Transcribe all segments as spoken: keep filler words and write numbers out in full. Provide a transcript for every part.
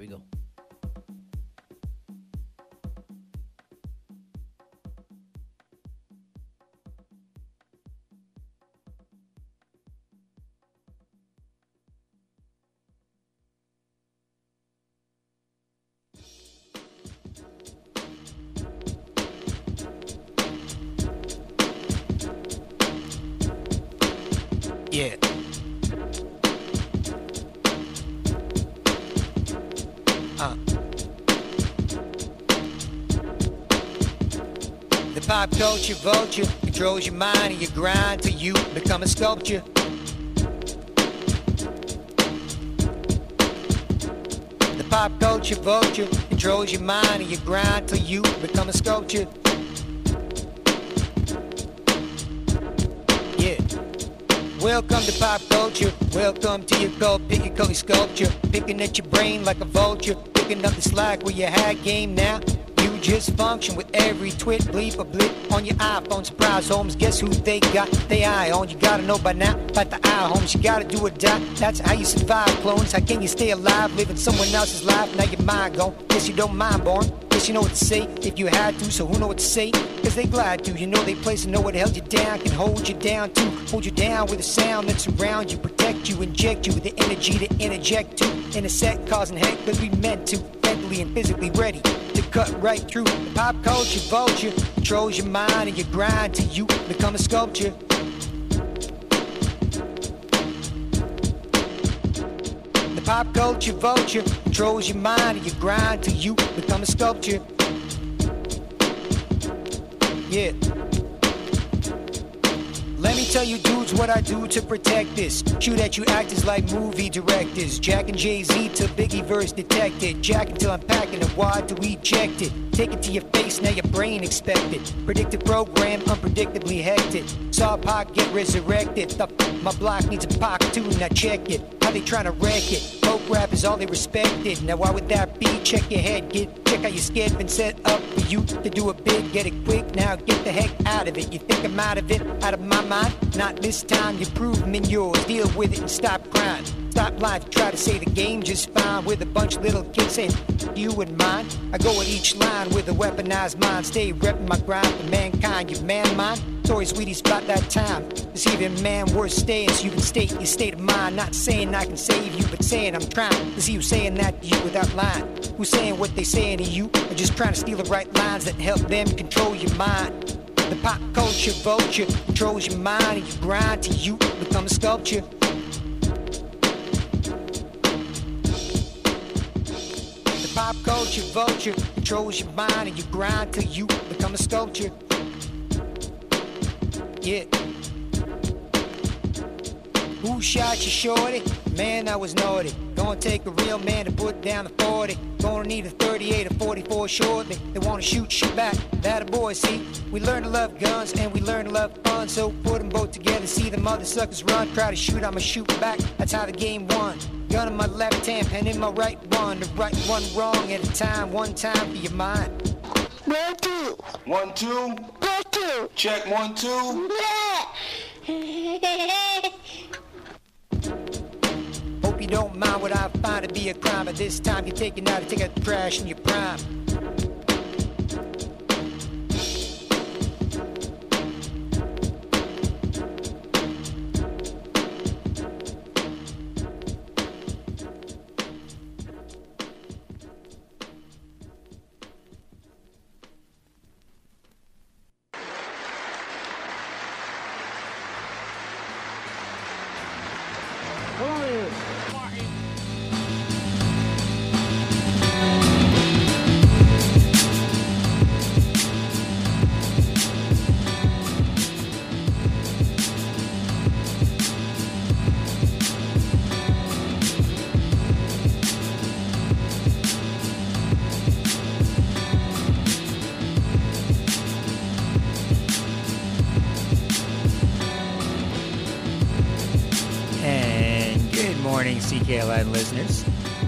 we go. Yeah. Uh. The pop culture vulture controls your mind and your grind till you become a sculpture. The pop culture vulture controls your mind and your grind till you become a sculpture. Yeah. Welcome to pop culture. Welcome to your cult. Pick your color sculpture. Picking at your brain like a vulture. Picking up the slack where you had game now. You just function with every twit, bleep, or blip on your iPhone. Surprise, homes. Guess who they got they eye on? You gotta know by now. About the eye, homes. You gotta do or die. That's how you survive, clones. How can you stay alive living someone else's life? Now your mind gone. Guess you don't mind, born. Guess you know what to say if you had to. So who know what to say? Cause they glad to. You know they place and know what held you down. Can hold you down too. Hold you down with a sound that surrounds you. Protect you, inject you with the energy to interject to. In a set causing heck cause we meant to. Mentally and physically ready to cut right through. The pop culture vulture controls your mind and your grind till you become a sculpture. The pop culture vulture controls your mind and your grind till you become a sculpture. Yeah. Let me tell you dudes what I do to protect this. Shoot at you actors like movie directors. Jack and Jay-Z to Biggie verse detected. Jack until I'm packing a wad to eject it. Take it to your face, now your brain expected. Predicted program, unpredictably hectic. Saw Pac get resurrected. The f- my block needs a Pac too, now check it. How they trying to wreck it? Folk rap is all they respected. Now why would that be? Check your head, kid. Check how your scared been set up for you to do a bid. Get it quick, now get the heck out of it. You think I'm out of it? Out of my mind? Not this time, you prove them in yours. Deal with it and stop crying. Stop lying to try to say the game just fine. With a bunch of little kids saying, you and mine. I go at each line with a weaponized mind. Stay repping my grind for mankind. You man mine. Sorry, sweetie, spot that time. Deceiving man worth staying so you can state your state of mind. Not saying I can save you, but saying I'm trying to see you saying that to you without lying. Who's saying what they saying to you? Or just trying to steal the right lines that help them control your mind. The pop culture vulture controls your mind and you grind till you become a sculpture. The pop culture vulture controls your mind and you grind till you become a sculpture. Yeah. Who shot you, shorty? Man, I was naughty. Gonna take a real man to put down the forty. Gonna need a thirty-eight or forty-four shortly. They wanna shoot, shoot back. That a boy, see? We learn to love guns and we learn to love fun. So put them both together, see the mother suckers run. Try to shoot, I'ma shoot back. That's how the game won. Gun in my left hand, pen in my right one. The right one wrong at a time, one time for your mind. One, two. One, two. One, two. Check one, two. Hope you don't mind what I find to be a crime. But this time you're taking out to take out the trash in your prime. C K L N listeners.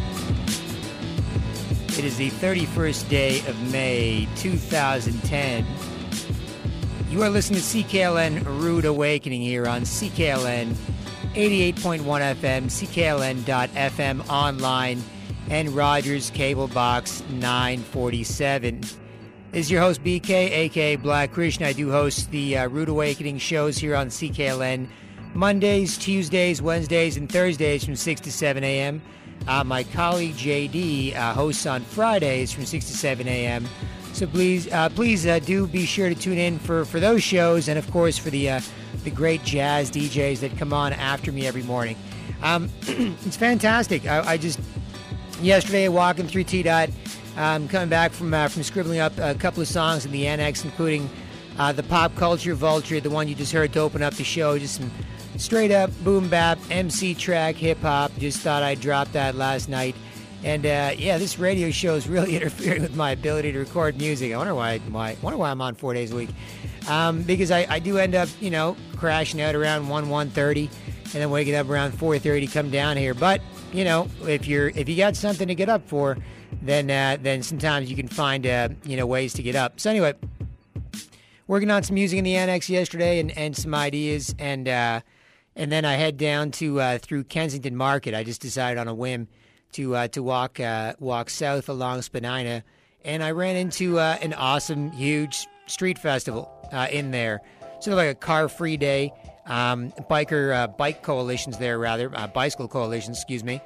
It is the thirty-first day of May, two thousand ten. You are listening to C K L N Rude Awakening here on C K L N eighty-eight point one F M, C K L N dot F M online, and Rogers Cable Box nine forty-seven. This is your host, B K, a k a. Black Krishna. I do host the uh, Rude Awakening shows here on C K L N Mondays, Tuesdays, Wednesdays, and Thursdays from six to seven a.m. Uh, my colleague, J D, uh, hosts on Fridays from six to seven a.m. So please uh, please uh, do be sure to tune in for, for those shows, and, of course, for the, uh, the great jazz D Js that come on after me every morning. Um, it's fantastic. I, I just, yesterday, walking through T-Dot, Um, coming back from uh, from scribbling up a couple of songs in the annex, including uh, the Pop Culture Vulture, the one you just heard to open up the show. Just some straight up boom bap, M C track, hip hop. Just thought I'd drop that last night. And uh, yeah, this radio show is really interfering with my ability to record music. I wonder why. Why? I wonder why I'm on four days a week. Um, because I, I do end up, you know, crashing out around one one thirty, and then waking up around four thirty. Come down here, but you know, if you're if you got something to get up for, then uh, then sometimes you can find uh, you know ways to get up. So anyway, working on some music in the annex yesterday, and, and some ideas, and uh, and then I head down to uh, through Kensington Market. I just decided on a whim to uh, to walk uh, walk south along Spadina, and I ran into uh, an awesome, huge street festival uh, in there. Sort of like a car-free day. Um, biker uh, bike coalitions there, rather uh, bicycle coalitions. Excuse me.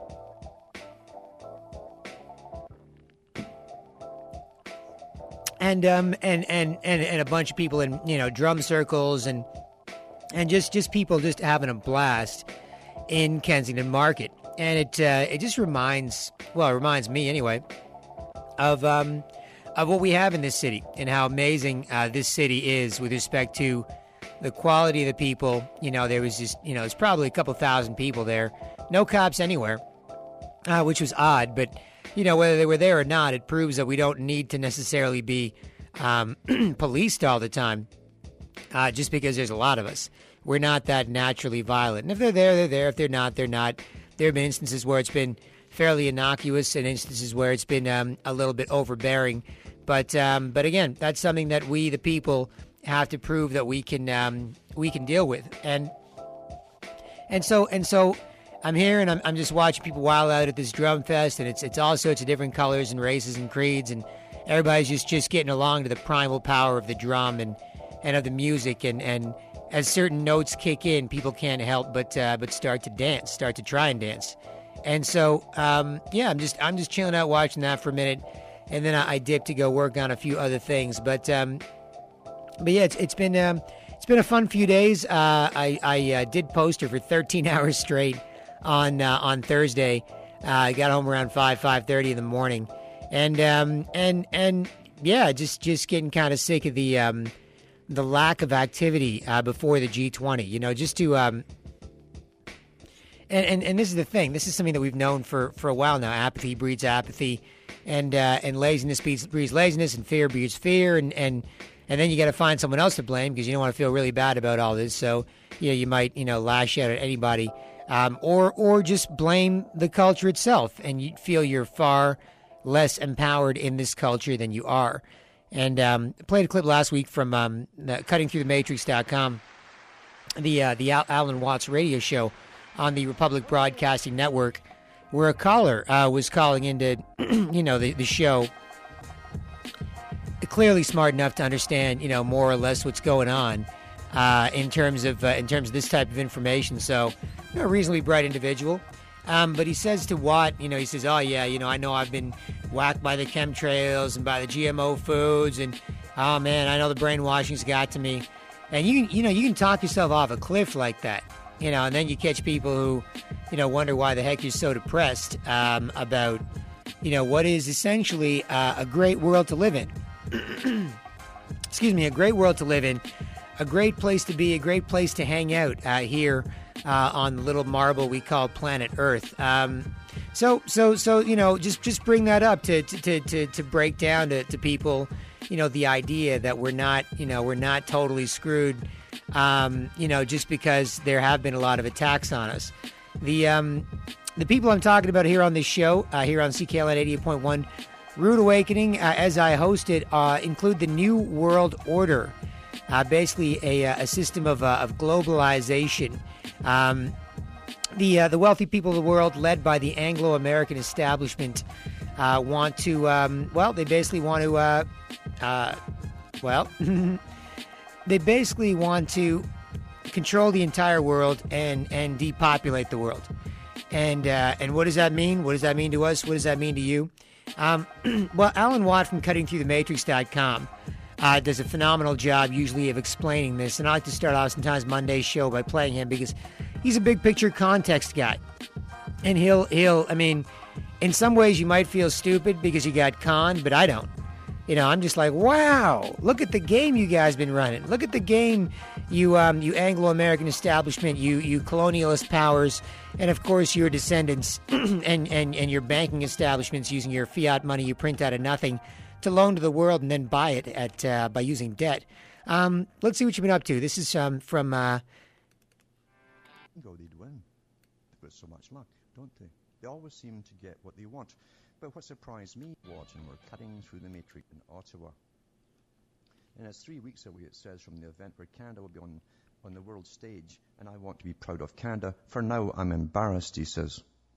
And um and, and, and, and a bunch of people in, you know, drum circles and and just, just people just having a blast in Kensington Market. And it uh, it just reminds well it reminds me anyway of um of what we have in this city and how amazing uh, this city is with respect to the quality of the people. You know, there was just you know there's probably a couple thousand people there, no cops anywhere, uh, which was odd, but. You know, whether they were there or not, it proves that we don't need to necessarily be um, policed all the time uh, just because there's a lot of us. We're not that naturally violent. And if they're there, they're there. If they're not, they're not. There have been instances where it's been fairly innocuous and instances where it's been um, a little bit overbearing. But um, but again, that's something that we, the people, have to prove that we can um, we can deal with. And and so and so. I'm here and I'm, I'm just watching people wild out at this drum fest, and it's it's all sorts of different colors and races and creeds, and everybody's just, just getting along to the primal power of the drum and, and of the music, and, and as certain notes kick in, people can't help but uh, but start to dance, start to try and dance, and so um, yeah, I'm just I'm just chilling out watching that for a minute, and then I, I dip to go work on a few other things, but um, but yeah, it's it's been um, it's been a fun few days. Uh, I I uh, did poster for thirteen hours straight. On uh, on Thursday, uh, I got home around five five thirty in the morning, and um, and and yeah, just just getting kind of sick of the um, the lack of activity uh, before the G twenty. You know, just to um, and, and and this is the thing. This is something that we've known for, for a while now. Apathy breeds apathy, and uh, and laziness breeds, breeds laziness, and fear breeds fear, and and and then you got to find someone else to blame because you don't want to feel really bad about all this. So you know, you might you know lash out at anybody. Um, or or just blame the culture itself, and you feel you're far less empowered in this culture than you are. And um, I played a clip last week from um, cutting through the matrix dot com, the uh, the Al- Alan Watts radio show on the Republic Broadcasting Network, where a caller uh, was calling into you know the, the show, clearly smart enough to understand you know more or less what's going on uh, in terms of uh, in terms of this type of information. So. You know, a reasonably bright individual. Um, but he says to Watt, you know, he says, oh, yeah, you know, I know I've been whacked by the chemtrails and by the G M O foods. And, oh, man, I know the brainwashing's got to me. And, you you know, you can talk yourself off a cliff like that, you know, and then you catch people who, you know, wonder why the heck you're so depressed um, about, you know, what is essentially uh, a great world to live in. Excuse me, a great world to live in, a great place to be, a great place to hang out uh, here Uh, on the little marble we call planet Earth. Um, so, so, so you know, just just bring that up to to to to break down to, to people, you know, the idea that we're not, you know, we're not totally screwed, um, you know, just because there have been a lot of attacks on us. The um, the people I'm talking about here on this show, uh, here on C K L N eighty-eight point one, Rude Awakening, uh, as I host it, uh, include the New World Order, uh, basically a, a system of uh, of globalization. Um, the uh, the wealthy people of the world, led by the Anglo-American establishment, uh, want to, um, well, they basically want to, uh, uh, well, they basically want to control the entire world and, and depopulate the world. And uh, and what does that mean? What does that mean to us? What does that mean to you? Um, well, Alan Watt from cutting through the matrix dot com uh, does a phenomenal job usually of explaining this. And I like to start off sometimes Monday's show by playing him because he's a big picture context guy. And he'll, he'll, I mean, in some ways you might feel stupid because you got conned, but I don't. You know, I'm just like, wow, look at the game you guys been running. Look at the game, you um, you Anglo-American establishment, you you colonialist powers, and of course your descendants and, and, and your banking establishments using your fiat money you print out of nothing to loan to the world and then buy it at uh, by using debt. Um, let's see what you've been up to. This is um, from... Uh, Go, they'd win. With so much luck, don't they? They always seem to get what they want. But what surprised me, watching, we're cutting through the matrix in Ottawa. And it's three weeks away, it says, from the event where Canada will be on, on the world stage. And I want to be proud of Canada. For now, I'm embarrassed, he says.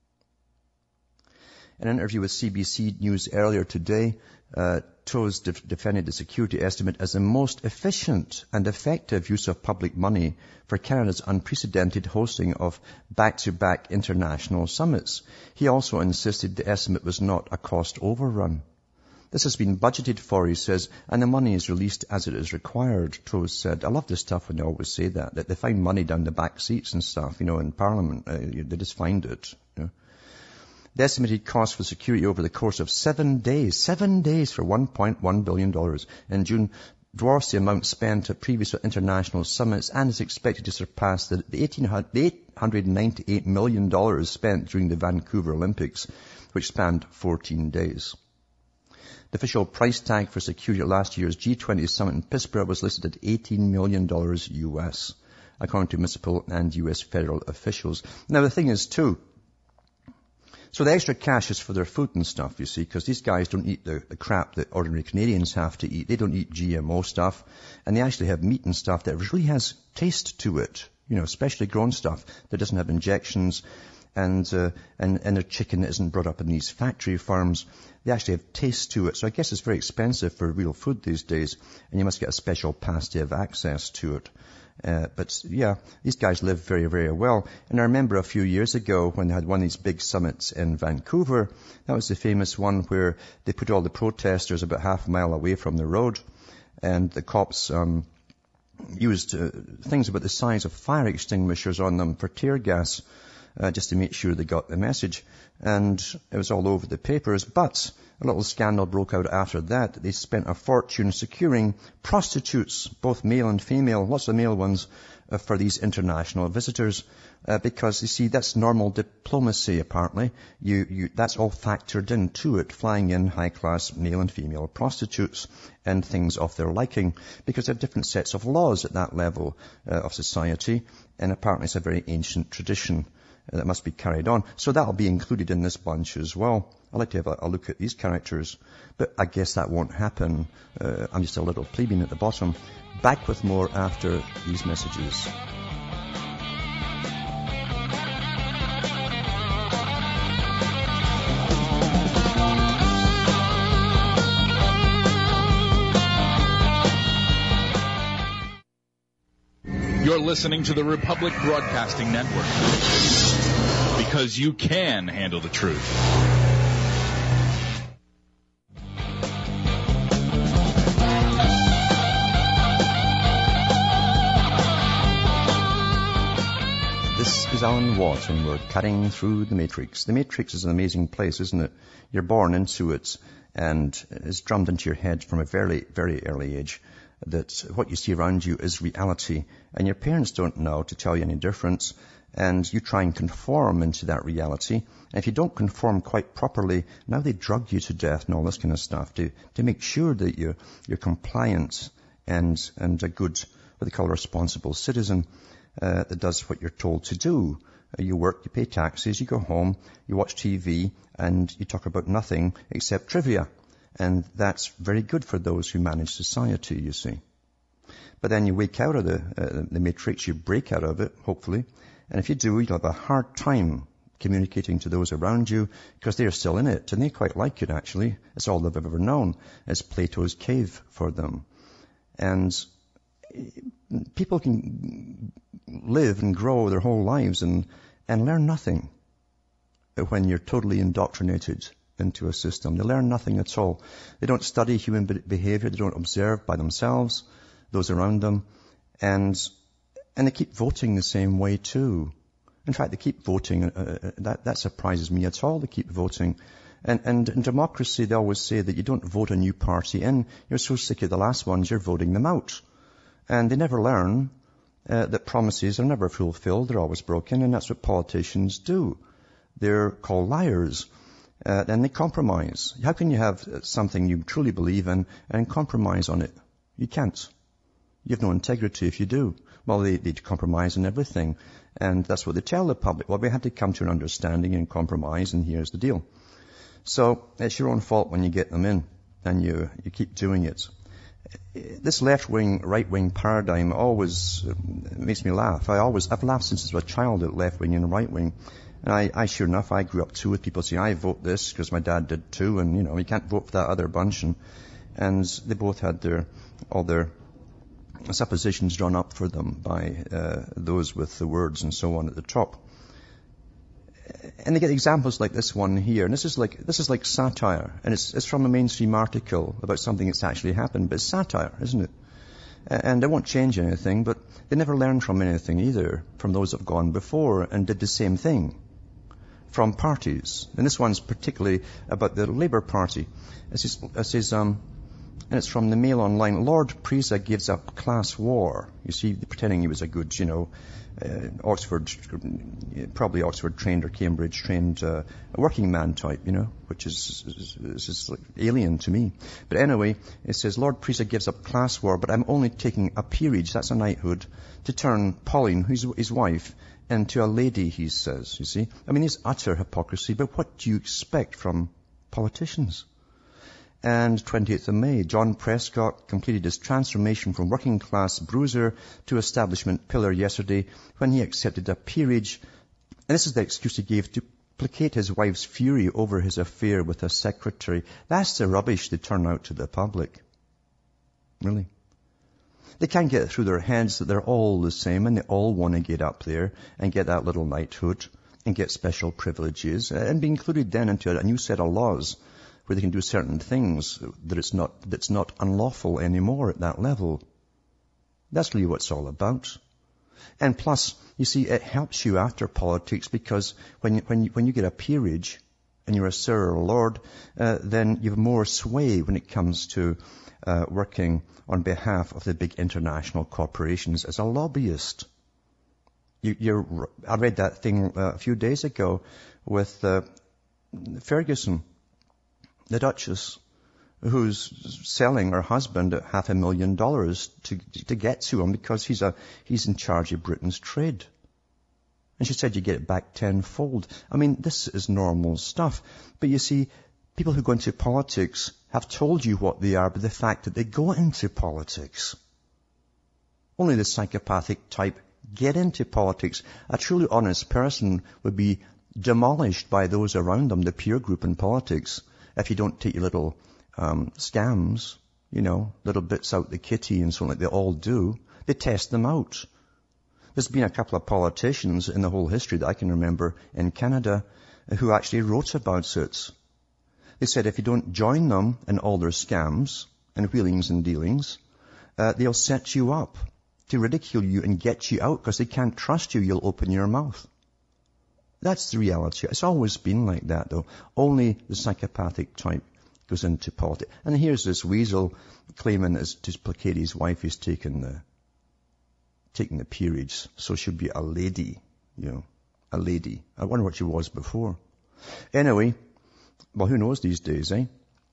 In an interview with C B C News earlier today, uh, Toews def- defended the security estimate as the most efficient and effective use of public money for Canada's unprecedented hosting of back-to-back international summits. He also insisted the estimate was not a cost overrun. This has been budgeted for, he says, and the money is released as it is required, Toews said. I love this stuff when they always say that, that they find money down the back seats and stuff, you know, in Parliament. Uh, they just find it, you know. The estimated cost for security over the course of seven days, seven days for one point one billion dollars in June, dwarfs the amount spent at previous international summits and is expected to surpass the eight hundred ninety-eight million dollars spent during the Vancouver Olympics, which spanned fourteen days. The official price tag for security at last year's G twenty summit in Pittsburgh was listed at eighteen million dollars U S, according to municipal and U S federal officials. Now, the thing is, too, so the extra cash is for their food and stuff, you see, because these guys don't eat the, the crap that ordinary Canadians have to eat. They don't eat G M O stuff, and they actually have meat and stuff that really has taste to it, you know, specially grown stuff that doesn't have injections, and, uh, and, and their chicken that isn't brought up in these factory farms. They actually have taste to it. So I guess it's very expensive for real food these days, and you must get a special pass to have access to it. Uh, but yeah, these guys live very, very well. And I remember a few years ago when they had one of these big summits in Vancouver. That was the famous one where they put all the protesters about half a mile away from the road, and the cops um, used uh, things about the size of fire extinguishers on them for tear gas, uh, just to make sure they got the message. And it was all over the papers. But a little scandal broke out after that. They spent a fortune securing prostitutes, both male and female, lots of male ones, uh, for these international visitors, uh, because, you see, that's normal diplomacy, apparently. You, you, that's all factored into it, flying in high-class male and female prostitutes and things of their liking, because there are different sets of laws at that level uh, of society, and apparently it's a very ancient tradition uh, that must be carried on. So that'll be included in this bunch as well. I'd like to have a, a look at these characters, but I guess that won't happen. Uh, I'm just a little plebeian at the bottom. Back with more after these messages. You're listening to the Republic Broadcasting Network, because you can handle the truth. This is Alan Watt, and we're cutting through the Matrix. The Matrix is an amazing place, isn't it? You're born into it, and it's drummed into your head from a very, very early age that what you see around you is reality, and your parents don't know to tell you any difference, and you try and conform into that reality. And if you don't conform quite properly, now they drug you to death and all this kind of stuff to, to make sure that you're, you're compliant and, and a good, what they call a responsible citizen, uh, that does what you're told to do. Uh, you work, you pay taxes, you go home, you watch T V, and you talk about nothing except trivia. And that's very good for those who manage society, you see. But then you wake out of the, uh, the matrix, you break out of it, hopefully, And if you do, you'll have a hard time communicating to those around you because they're still in it and they quite like it actually. It's all they've ever known. It's Plato's cave for them. And people can live and grow their whole lives and, and learn nothing when you're totally indoctrinated into a system. They learn nothing at all. They don't study human behavior. They don't observe by themselves, those around them. And, and they keep voting the same way too. In fact, they keep voting. Uh, that, that surprises me at all. They keep voting. And, and in democracy, they always say that you don't vote a new party in. You're so sick of the last ones, you're voting them out. And they never learn uh, that promises are never fulfilled. They're always broken. And that's what politicians do. They're called liars. Uh, and they compromise. How can you have something you truly believe in and compromise on it? You can't. You have no integrity if you do. Well, they, they compromise on everything. And that's what they tell the public. Well, we had to come to an understanding and compromise, and here's the deal. So it's your own fault when you get them in, and you, you keep doing it. This left-wing, right-wing paradigm always makes me laugh. I always, I've laughed since I was a child at left-wing and right-wing. And I, I, sure enough, I grew up too with people saying, I vote this because my dad did too, and, you know, you can't vote for that other bunch. And, and they both had their, all their suppositions drawn up for them by uh, those with the words and so on at the top. And they get examples like this one here. And this is like, this is like satire. And it's, it's from a mainstream article about something that's actually happened. But it's satire, isn't it? And they won't change anything, but they never learn from anything either, from those that have gone before and did the same thing. From parties. And this one's particularly about the Labour Party. It says, it says um, and it's from the Mail Online, Lord Prisa gives up class war. You see, pretending he was a good, you know, uh, Oxford, probably Oxford trained or Cambridge trained, uh, a working man type, you know, which is, is, is, is like alien to me. But anyway, it says, Lord Prisa gives up class war, but I'm only taking a peerage, that's a knighthood, to turn Pauline, who's his wife, into a lady, he says, you see. I mean, it's utter hypocrisy, but what do you expect from politicians? And twentieth of May, John Prescott completed his transformation from working class bruiser to establishment pillar yesterday when he accepted a peerage. And this is the excuse he gave to placate his wife's fury over his affair with a secretary. That's the rubbish they turn out to the public. Really. They can't get it through their heads that they're all the same and they all want to get up there and get that little knighthood and get special privileges and be included then into a new set of laws where they can do certain things that it's not, that's not unlawful anymore at that level. That's really what it's all about. And plus, you see, it helps you after politics because when you, when you, when you get a peerage and you're a sir or a lord, uh, then you have more sway when it comes to uh, working on behalf of the big international corporations as a lobbyist. You, you're, I read that thing uh, a few days ago with uh, Ferguson, the Duchess, who's selling her husband at half a million dollars to to get to him because he's a he's in charge of Britain's trade. And she said you get it back tenfold. I mean, this is normal stuff. But you see, people who go into politics have told you what they are by the fact that they go into politics. Only the psychopathic type get into politics. A truly honest person would be demolished by those around them, the peer group in politics, if you don't take your little um, scams, you know, little bits out the kitty and so on like they all do. They test them out. There's been a couple of politicians in the whole history that I can remember in Canada who actually wrote about it. They said if you don't join them in all their scams and wheelings and dealings, uh, they'll set you up to ridicule you and get you out because they can't trust you. You'll open your mouth. That's the reality. It's always been like that, though. Only the psychopathic type goes into politics. And here's this weasel claiming as to placate his wife, he's taken the, taking the peerage. So she'll be a lady, you know, a lady. I wonder what she was before. Anyway, well, who knows these days, eh?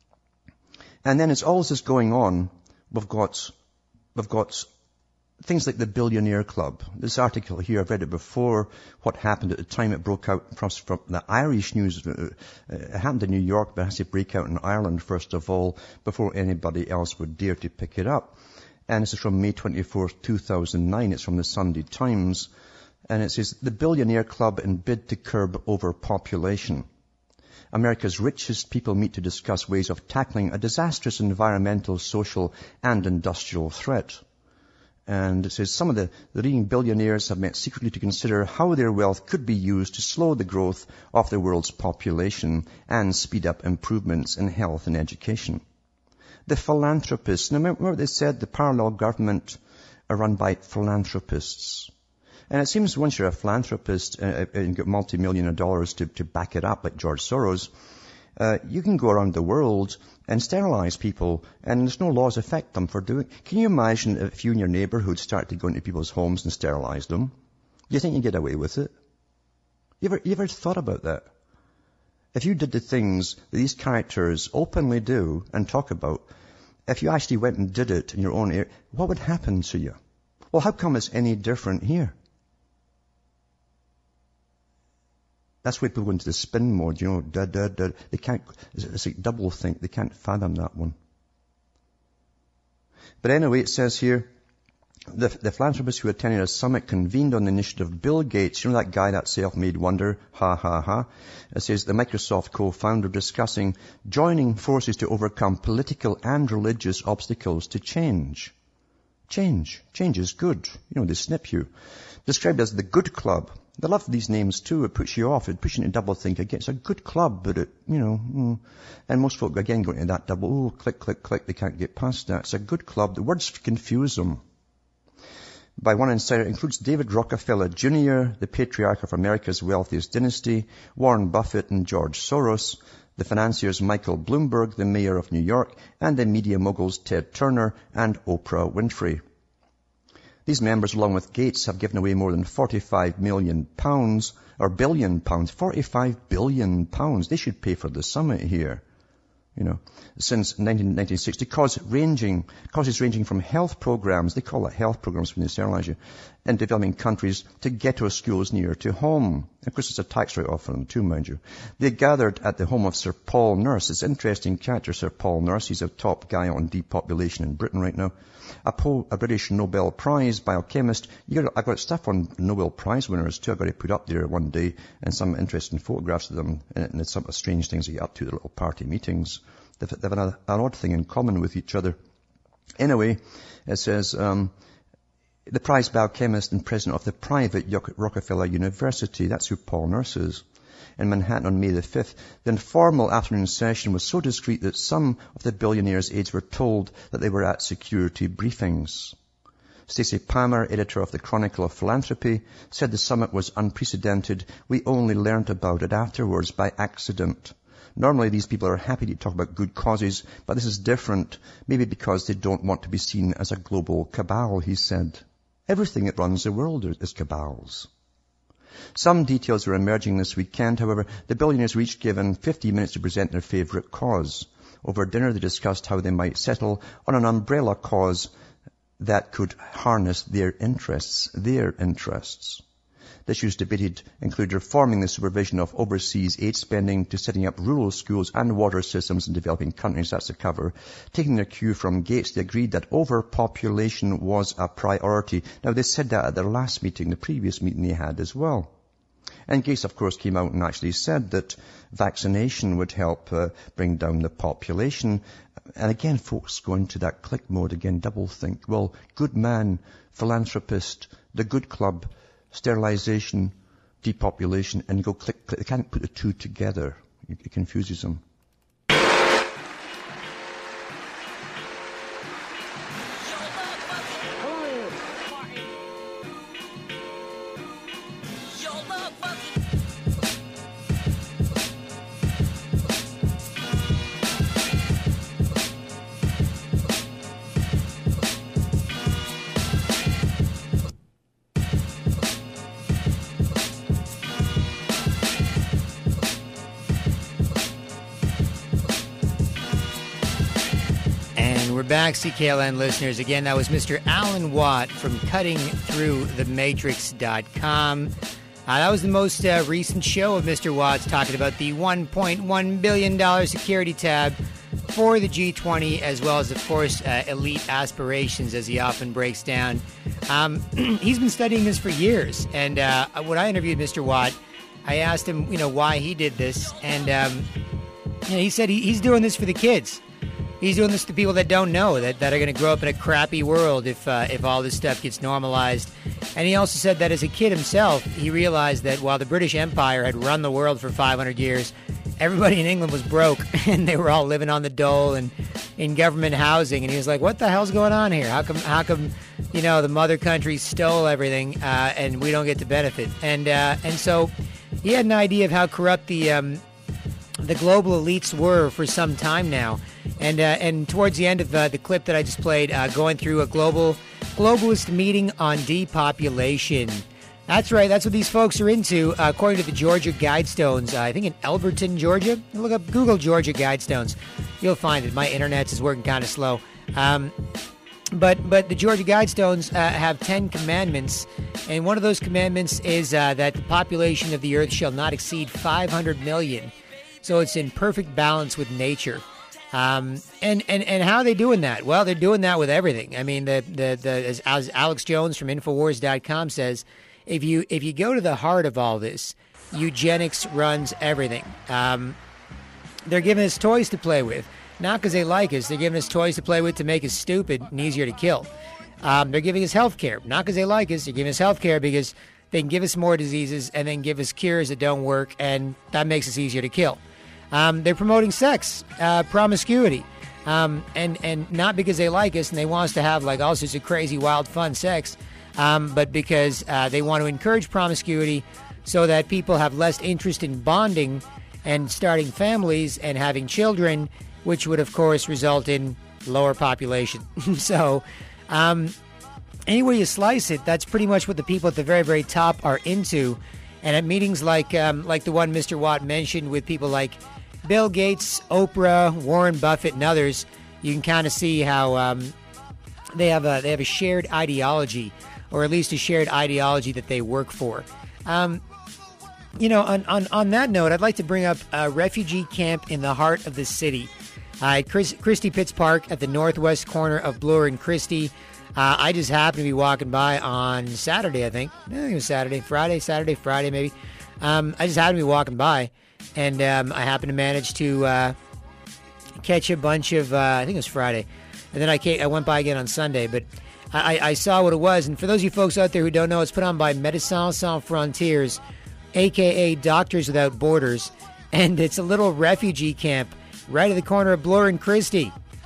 And then it's all this going on. We've got, we've got things like the Billionaire Club. This article here, I've read it before, what happened at the time it broke out from, from the Irish news. It happened in New York, but it has to break out in Ireland first of all, before anybody else would dare to pick it up. And this is from May twenty-fourth, two thousand nine. It's from the Sunday Times. And it says, the Billionaire Club in bid to curb overpopulation. America's richest people meet to discuss ways of tackling a disastrous environmental, social, and industrial threat. And it says some of the, the leading billionaires have met secretly to consider how their wealth could be used to slow the growth of the world's population and speed up improvements in health and education. The philanthropists, now remember what they said, the parallel government are run by philanthropists. And it seems once you're a philanthropist uh, and get multi-million of dollars to, to back it up, like George Soros, uh, you can go around the world and sterilize people, and there's no laws affect them for doing. Can you imagine if you and your neighborhood started to go into people's homes and sterilize them? Do you think you'd get away with it? You ever, you ever thought about that? If you did the things that these characters openly do and talk about, if you actually went and did it in your own area, what would happen to you? Well, how come it's any different here? That's why people go into the spin mode, you know, da, da, da. They can't, it's like double think. They can't fathom that one. But anyway, it says here, the, the philanthropists who attended a summit convened on the initiative of Bill Gates. You know that guy, that self-made wonder? Ha, ha, ha. It says the Microsoft co-founder discussing joining forces to overcome political and religious obstacles to change. Change. Change is good. You know, they snip you. Described as the good club. They love these names too. It puts you off. It pushes you to double think again. It's a good club, but it, you know, mm. And most folk, again, go into that double, oh, click, click, click. They can't get past that. It's a good club. The words confuse them. By one insider, it includes David Rockefeller Junior, the patriarch of America's wealthiest dynasty, Warren Buffett and George Soros, the financiers Michael Bloomberg, the mayor of New York, and the media moguls Ted Turner and Oprah Winfrey. These members, along with Gates, have given away more than forty-five million pounds, or billion pounds, forty-five billion pounds. They should pay for the summit here. You know, since nineteen sixty, cause ranging, causes ranging from health programs, they call it health programs when they sterilize you, in developing countries to ghetto schools near to home. Of course, it's a tax write-off for them too, mind you. They gathered at the home of Sir Paul Nurse. It's an interesting character, Sir Paul Nurse. He's a top guy on depopulation in Britain right now. A, po- a British Nobel Prize biochemist. You got, I've got stuff on Nobel Prize winners too. I've got to put up there one day, and some interesting photographs of them, and it's some strange things they get up to, the little party meetings. They have an, an odd thing in common with each other. Anyway, it says, um, the prize biochemist and president of the private Rockefeller University, that's who Paul Nurse is, in Manhattan on May the fifth. The informal afternoon session was so discreet that some of the billionaires' aides were told that they were at security briefings. Stacey Palmer, editor of the Chronicle of Philanthropy, said the summit was unprecedented. We only learned about it afterwards by accident. Normally these people are happy to talk about good causes, but this is different, maybe because they don't want to be seen as a global cabal, he said. Everything that runs the world is cabals. Some details are emerging this weekend. However, the billionaires were each given fifty minutes to present their favourite cause. Over dinner, they discussed how they might settle on an umbrella cause that could harness their interests, their interests. The issues debated include reforming the supervision of overseas aid spending to setting up rural schools and water systems in developing countries. That's the cover. Taking their cue from Gates, they agreed that overpopulation was a priority. Now, they said that at their last meeting, the previous meeting they had as well. And Gates, of course, came out and actually said that vaccination would help uh, bring down the population. And again, folks go into that click mode again, double think. Well, good man, philanthropist, the good club, sterilization, depopulation, and go click, click. They can't put the two together. It confuses them. Back, C K L N listeners. Again, that was Mister Alan Watt from cutting through the matrix dot com. Uh, that was the most uh, recent show of Mister Watt's talking about the one point one billion dollars security tab for the G twenty, as well as, of course, uh, elite aspirations, as he often breaks down. Um, he's been studying this for years, and uh, when I interviewed Mister Watt, I asked him, you know, why he did this, and um, you know, he said he, he's doing this for the kids. He's doing this to people that don't know, that, that are going to grow up in a crappy world if uh, if all this stuff gets normalized. And he also said that as a kid himself, he realized that while the British Empire had run the world for five hundred years, everybody in England was broke, and they were all living on the dole and in government housing. And he was like, what the hell's going on here? How come, how come you know, the mother country stole everything uh, and we don't get to benefit? And, uh, and so he had an idea of how corrupt the... Um, the global elites were for some time now. And uh, and towards the end of uh, the clip that I just played, uh, going through a global globalist meeting on depopulation. That's right, that's what these folks are into, uh, according to the Georgia Guidestones. Uh, I think in Elberton, Georgia. Look up, Google Georgia Guidestones. You'll find it. My internet is working kind of slow. Um, but but the Georgia Guidestones uh, have ten commandments, and one of those commandments is uh, that the population of the earth shall not exceed five hundred million. So it's in perfect balance with nature. Um, and, and, and how are they doing that? Well, they're doing that with everything. I mean, the, the, the, as, as Alex Jones from Infowars dot com says, if you if you go to the heart of all this, eugenics runs everything. Um, they're giving us toys to play with. Not because they like us. They're giving us toys to play with to make us stupid and easier to kill. Um, they're giving us health care. Not because they like us. They're giving us health care because they can give us more diseases and then give us cures that don't work, and that makes us easier to kill. Um, they're promoting sex, uh, promiscuity, um, and, and not because they like us and they want us to have like all sorts of crazy, wild, fun sex, um, but because uh, they want to encourage promiscuity so that people have less interest in bonding and starting families and having children, which would, of course, result in lower population. So um, any way you slice it, that's pretty much what the people at the very, very top are into. And at meetings like um, like the one Mister Watt mentioned with people like Bill Gates, Oprah, Warren Buffett, and others, you can kind of see how um, they have a they have a shared ideology, or at least a shared ideology that they work for. Um, you know, on, on, on that note, I'd like to bring up a refugee camp in the heart of the city. Uh, at Chris, Christie Pitts Park at the northwest corner of Bloor and Christie. Uh, I just happened to be walking by on Saturday, I think. I think it was Saturday, Friday, Saturday, Friday maybe. Um, I just happened to be walking by, and um, I happened to manage to uh, catch a bunch of, uh, I think it was Friday. And then I came, I went by again on Sunday, but I, I saw what it was. And for those of you folks out there who don't know, it's put on by Médecins Sans Frontières, a k a. Doctors Without Borders. And it's a little refugee camp right at the corner of Bloor and Christie.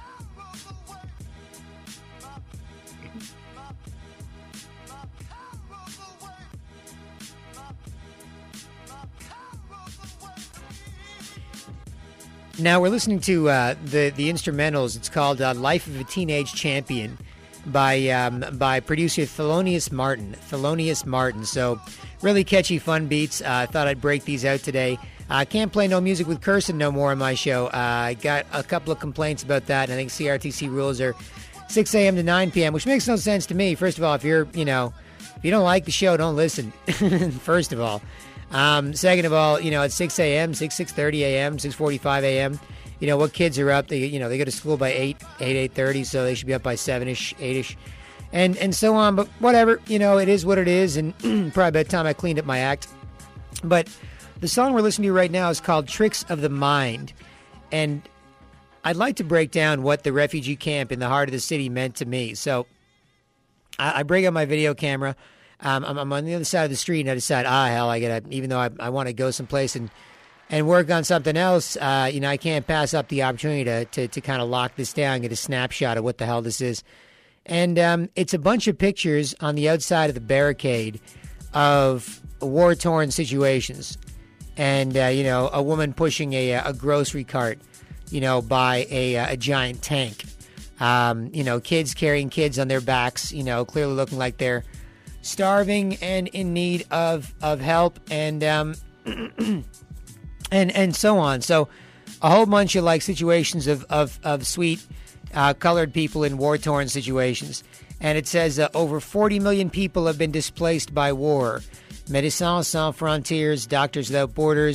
Now we're listening to uh, the the instrumentals. It's called uh, "Life of a Teenage Champion" by um, by producer Thelonious Martin. Thelonious Martin. So really catchy, fun beats. I uh, thought I'd break these out today. I uh, can't play no music with cursing no more on my show. Uh, I got a couple of complaints about that, and I think C R T C rules are six a.m. to nine p.m., which makes no sense to me. First of all, if you're you know if you don't like the show, don't listen. First of all. Um, second of all, you know, at six a.m., six, six thirty a.m., six forty-five a.m., you know, what kids are up, they, you know, they go to school by eight, eight, eight thirty, so they should be up by seven-ish, eight-ish, and, and so on. But whatever, you know, it is what it is, and probably by the time I cleaned up my act. But the song we're listening to right now is called Tricks of the Mind, and I'd like to break down what the refugee camp in the heart of the city meant to me. So I, I bring up my video camera. Um, I'm, I'm on the other side of the street, and I decide, ah, hell, I gotta. Even though I, I want to go someplace and, and work on something else, uh, you know, I can't pass up the opportunity to to, to kind of lock this down, get a snapshot of what the hell this is, and um, it's a bunch of pictures on the outside of the barricade of war-torn situations, and uh, you know, a woman pushing a a grocery cart, you know, by a a giant tank, um, you know, kids carrying kids on their backs, you know, clearly looking like they're starving and in need of, of help, and um, and and so on. So a whole bunch of like situations of of, of sweet uh, colored people in war-torn situations. And it says uh, over forty million people have been displaced by war. Médecins Sans Frontières, Doctors Without Borders,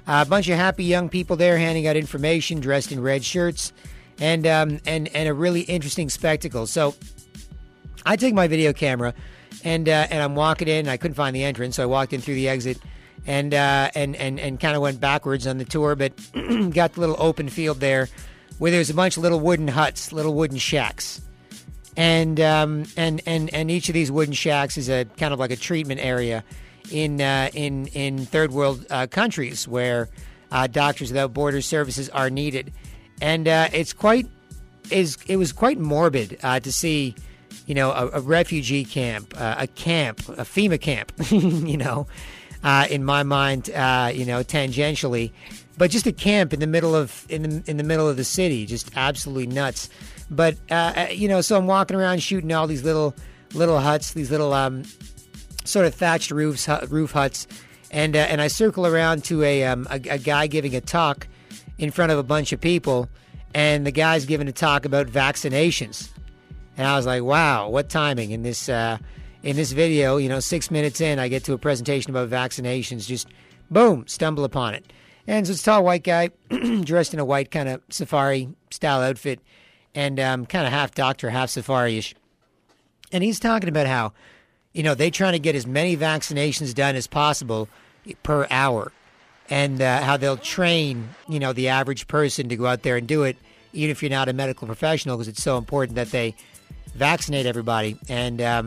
a bunch of happy young people there handing out information, dressed in red shirts, and um, and and a really interesting spectacle. So I take my video camera, and uh, and I'm walking in. And I couldn't find the entrance, so I walked in through the exit, and uh, and and and kind of went backwards on the tour, but got the little open field there, where there's a bunch of little wooden huts, little wooden shacks, and um, and and and each of these wooden shacks is a kind of like a treatment area in uh, in in third world uh, countries where uh, Doctors Without Borders services are needed, and uh, it's quite is it was quite morbid uh, to see, you know, a, a refugee camp, uh, a camp, a FEMA camp, you know, uh, in my mind, uh, you know, tangentially, but just a camp in the middle of in the in the middle of the city, just absolutely nuts. But uh, you know, so I'm walking around shooting all these little little huts, these little um. sort of thatched roofs, roof huts, and uh, and I circle around to a, um, a a guy giving a talk in front of a bunch of people, and the guy's giving a talk about vaccinations, and I was like, wow, what timing in this uh, in this video? You know, six minutes in, I get to a presentation about vaccinations, just boom, stumble upon it, and so it's a tall white guy dressed in a white kind of safari style outfit, and um, kind of half doctor, half safari-ish, and he's talking about how, you know, they're trying to get as many vaccinations done as possible per hour, and uh, how they'll train, you know, the average person to go out there and do it, even if you're not a medical professional, because it's so important that they vaccinate everybody. And um,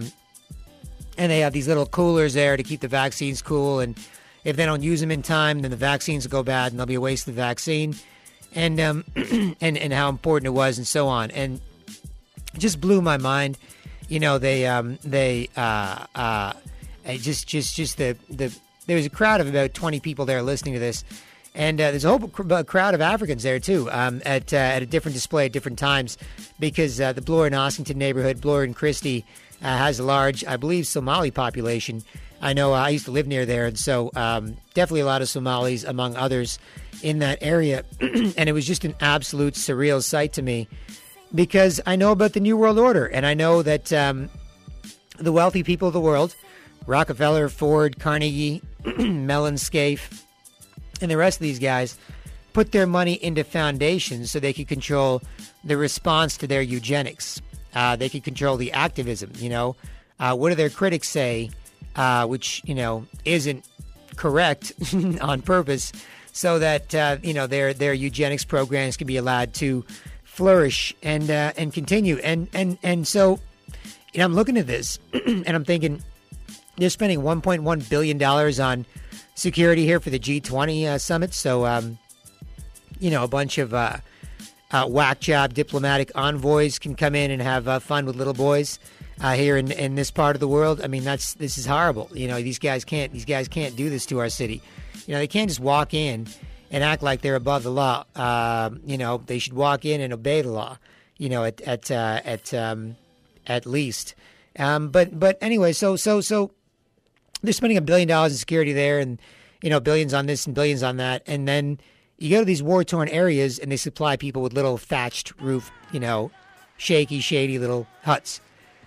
and they have these little coolers there to keep the vaccines cool, and if they don't use them in time, then the vaccines will go bad, and there'll be a waste of the vaccine, and um, and and how important it was, and so on. And it just blew my mind. You know, they, um, they, uh, uh, just, just, just the, the, there was a crowd of about twenty people there listening to this. And, uh, there's a whole cr- crowd of Africans there too, um, at, uh, at a different display at different times, because, uh, the Bloor and Ossington neighborhood, Bloor and Christie, uh, has a large, I believe, Somali population. I know uh, I used to live near there. And so, um, definitely a lot of Somalis among others in that area. And it was just an absolute surreal sight to me, because I know about the New World Order, and I know that um, the wealthy people of the world, Rockefeller, Ford, Carnegie, Mellon, Scaife, and the rest of these guys, put their money into foundations so they could control the response to their eugenics. Uh, they could control the activism, you know. Uh, what do their critics say, uh, which, you know, isn't correct on purpose, so that, uh, you know, their, their eugenics programs can be allowed to flourish and uh, and continue, and and and so, you know, I'm looking at this and I'm thinking, they're spending one point one billion dollars on security here for the G twenty uh, summit. So, um, you know, a bunch of uh, uh, whack job diplomatic envoys can come in and have uh, fun with little boys uh, here in, in this part of the world. I mean, that's this is horrible. You know, these guys can't these guys can't do this to our city. You know, they can't just walk in and act like they're above the law. Uh, you know, they should walk in and obey the law. You know, at at uh, at um, at least. Um, but but anyway, so so so they're spending a billion dollars in security there, and you know, billions on this and billions on that, and then you go to these war torn areas and they supply people with little thatched roof, you know, shaky, shady little huts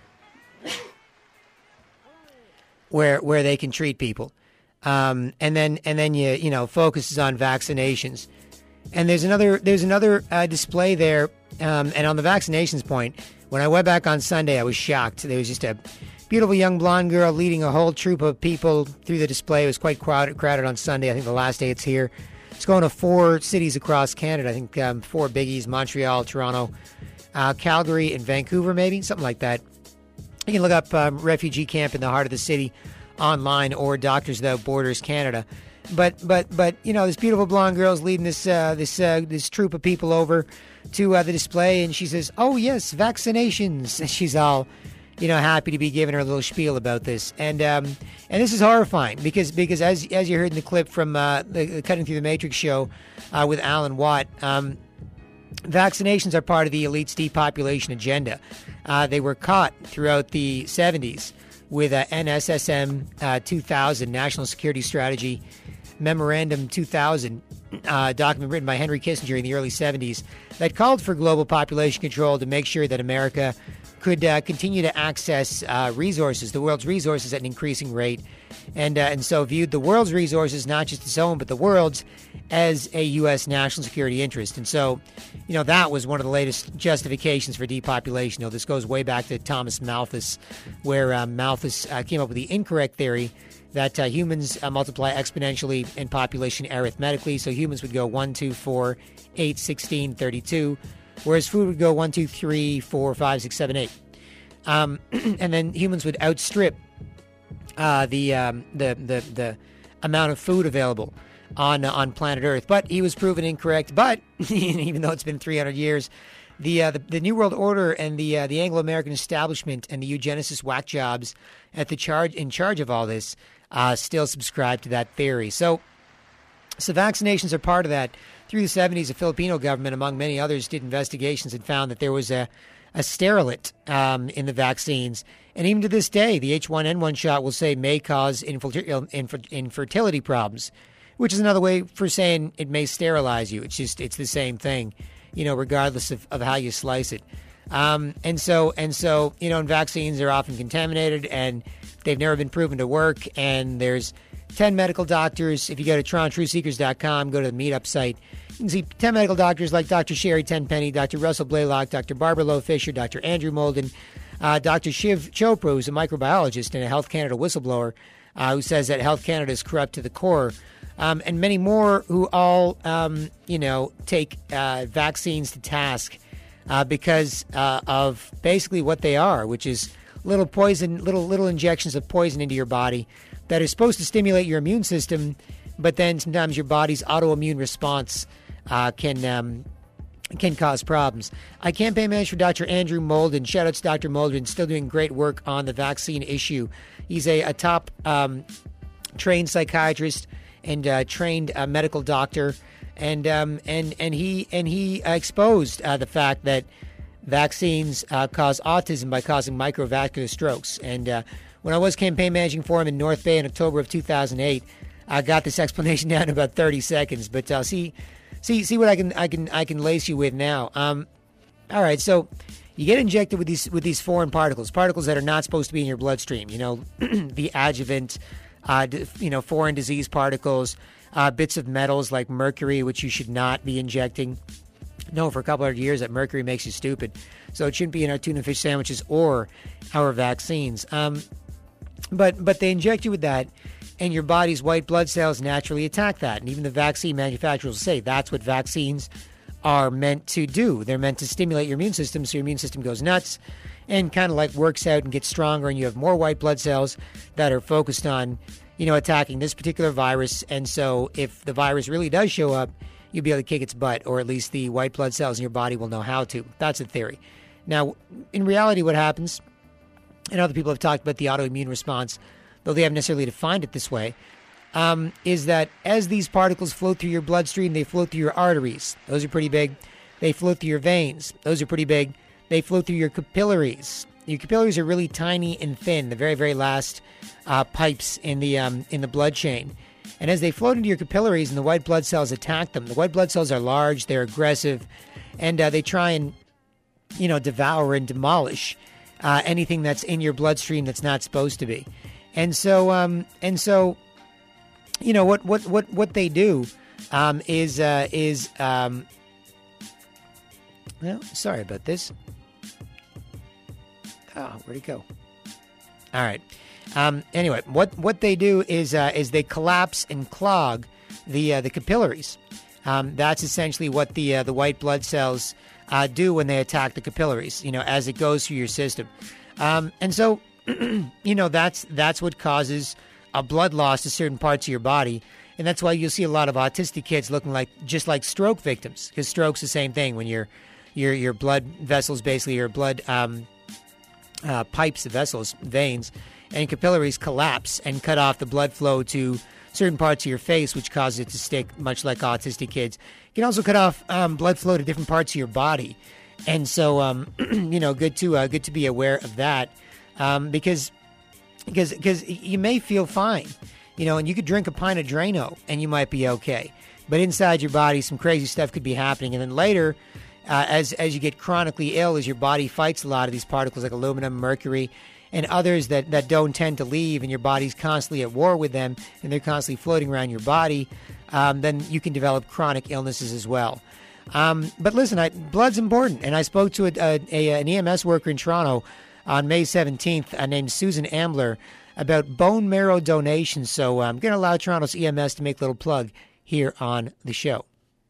where where they can treat people. Um, and then and then you you know focuses on vaccinations, and there's another there's another uh, display there. Um, and on the vaccinations point, when I went back on Sunday, I was shocked. There was just a beautiful young blonde girl leading a whole troop of people through the display. It was quite crowded crowded on Sunday. I think the last day it's here. It's going to four cities across Canada. I think um, four biggies: Montreal, Toronto, uh, Calgary, and Vancouver, maybe something like that. You can look up um, refugee camp in the heart of the city online, or Doctors Without Borders Canada. But but but you know, this beautiful blonde girl's leading this uh, this uh, this troop of people over to uh, the display, and she says, "Oh yes, vaccinations." And she's all, you know, happy to be giving her a little spiel about this, and um, and this is horrifying because because as as you heard in the clip from uh, the, the Cutting Through the Matrix show uh, with Alan Watt. Um, Vaccinations are part of the elite's depopulation agenda. Uh, they were caught throughout the seventies with a N S S M uh, two thousand, National Security Strategy Memorandum two thousand, uh, document written by Henry Kissinger in the early seventies that called for global population control to make sure that America could uh, continue to access uh, resources, the world's resources, at an increasing rate, and uh, and so viewed the world's resources, not just its own, but the world's, as a U S national security interest. And so, you know, that was one of the latest justifications for depopulation. You know, this goes way back to Thomas Malthus, where uh, Malthus uh, came up with the incorrect theory that uh, humans uh, multiply exponentially in population arithmetically. So humans would go one, two, four, eight, sixteen, thirty-two, whereas food would go one, two, three, four, five, six, seven, eight. Um, and then humans would outstrip uh, the, um, the the the amount of food available on uh, on planet Earth. But he was proven incorrect. But even though it's been three hundred years, the uh, the, the New World Order and the uh, the Anglo-American establishment and the eugenicist whack jobs at the charge in charge of all this uh, still subscribe to that theory. So, so vaccinations are part of that. Through the seventies, the Filipino government, among many others, did investigations and found that there was a a sterilate um, in the vaccines. And even to this day, the H one N one shot will say may cause infil- infer- infertility problems, which is another way for saying it may sterilize you. It's just, it's the same thing, you know, regardless of, of how you slice it. Um, and so, and so, you know, and vaccines are often contaminated and they've never been proven to work. And there's ten medical doctors. If you go to Toronto Truth Seekers dot com, go to the meetup site, you can see ten medical doctors like Doctor Sherry Tenpenny, Doctor Russell Blaylock, Doctor Barbara Lowe Fisher, Doctor Andrew Molden, uh, Doctor Shiv Chopra, who's a microbiologist and a Health Canada whistleblower, uh, who says that Health Canada is corrupt to the core, um, and many more who all, um, you know, take uh, vaccines to task uh, because uh, of basically what they are, which is little poison, little little injections of poison into your body that are supposed to stimulate your immune system, but then sometimes your body's autoimmune response uh, can um, can cause problems. I campaign manage for Doctor Andrew Molden. Shout out to Doctor Molden, still doing great work on the vaccine issue. He's a, a top um, trained psychiatrist and uh, trained uh, medical doctor, and um, and and he and he uh, exposed uh, the fact that vaccines uh, cause autism by causing microvascular strokes. And uh, when I was campaign managing for him in North Bay in October of two thousand eight, I got this explanation down in about thirty seconds. But uh, see, see, see what I can, I can, I can lace you with now. Um, all right, so you get injected with these with these foreign particles, particles that are not supposed to be in your bloodstream. You know, the adjuvant, uh, you know, foreign disease particles, uh, bits of metals like mercury, which you should not be injecting. No, for a couple of years that mercury makes you stupid, so it shouldn't be in our tuna fish sandwiches or our vaccines. Um, but but they inject you with that, and your body's white blood cells naturally attack that. And even the vaccine manufacturers say that's what vaccines are meant to do. They're meant to stimulate your immune system, so your immune system goes nuts and kind of like works out and gets stronger, and you have more white blood cells that are focused on, you know, attacking this particular virus. And so if the virus really does show up, you'll be able to kick its butt, or at least the white blood cells in your body will know how to. That's a theory. Now, in reality, what happens, and other people have talked about the autoimmune response, though they haven't necessarily defined it this way, um, is that as these particles flow through your bloodstream, they flow through your arteries. Those are pretty big. They flow through your veins. Those are pretty big. They flow through your capillaries. Your capillaries are really tiny and thin, the very, very last uh, pipes in the um, in the blood chain. And as they float into your capillaries and the white blood cells attack them, the white blood cells are large, they're aggressive, and uh, they try and, you know, devour and demolish uh, anything that's in your bloodstream that's not supposed to be. And so, um, and so, you know, what what what what they do um, is uh, is um, well, sorry about this. Oh, where'd it go? All right. Um, anyway, what, what they do is uh, is they collapse and clog the uh, the capillaries. Um, that's essentially what the uh, the white blood cells uh, do when they attack the capillaries. You know, as it goes through your system, um, and so you know that's that's what causes a blood loss to certain parts of your body, and that's why you'll see a lot of autistic kids looking like just like stroke victims, because stroke's the same thing when your your your blood vessels, basically your blood um, uh, pipes, the vessels, veins, and capillaries collapse and cut off the blood flow to certain parts of your face, which causes it to stick, much like autistic kids. You can also cut off um, blood flow to different parts of your body, and so um, you know, good to uh, good to be aware of that, um, because because because you may feel fine, you know, and you could drink a pint of Drano and you might be okay, but inside your body, some crazy stuff could be happening, and then later, uh, as as you get chronically ill, as your body fights a lot of these particles like aluminum, mercury, and others that, that don't tend to leave, and your body's constantly at war with them, and they're constantly floating around your body, um, then you can develop chronic illnesses as well. Um, but listen, I, blood's important, and I spoke to a, a, a, an E M S worker in Toronto on May seventeenth uh, named Susan Ambler about bone marrow donation. So I'm going to allow Toronto's E M S to make a little plug here on the show.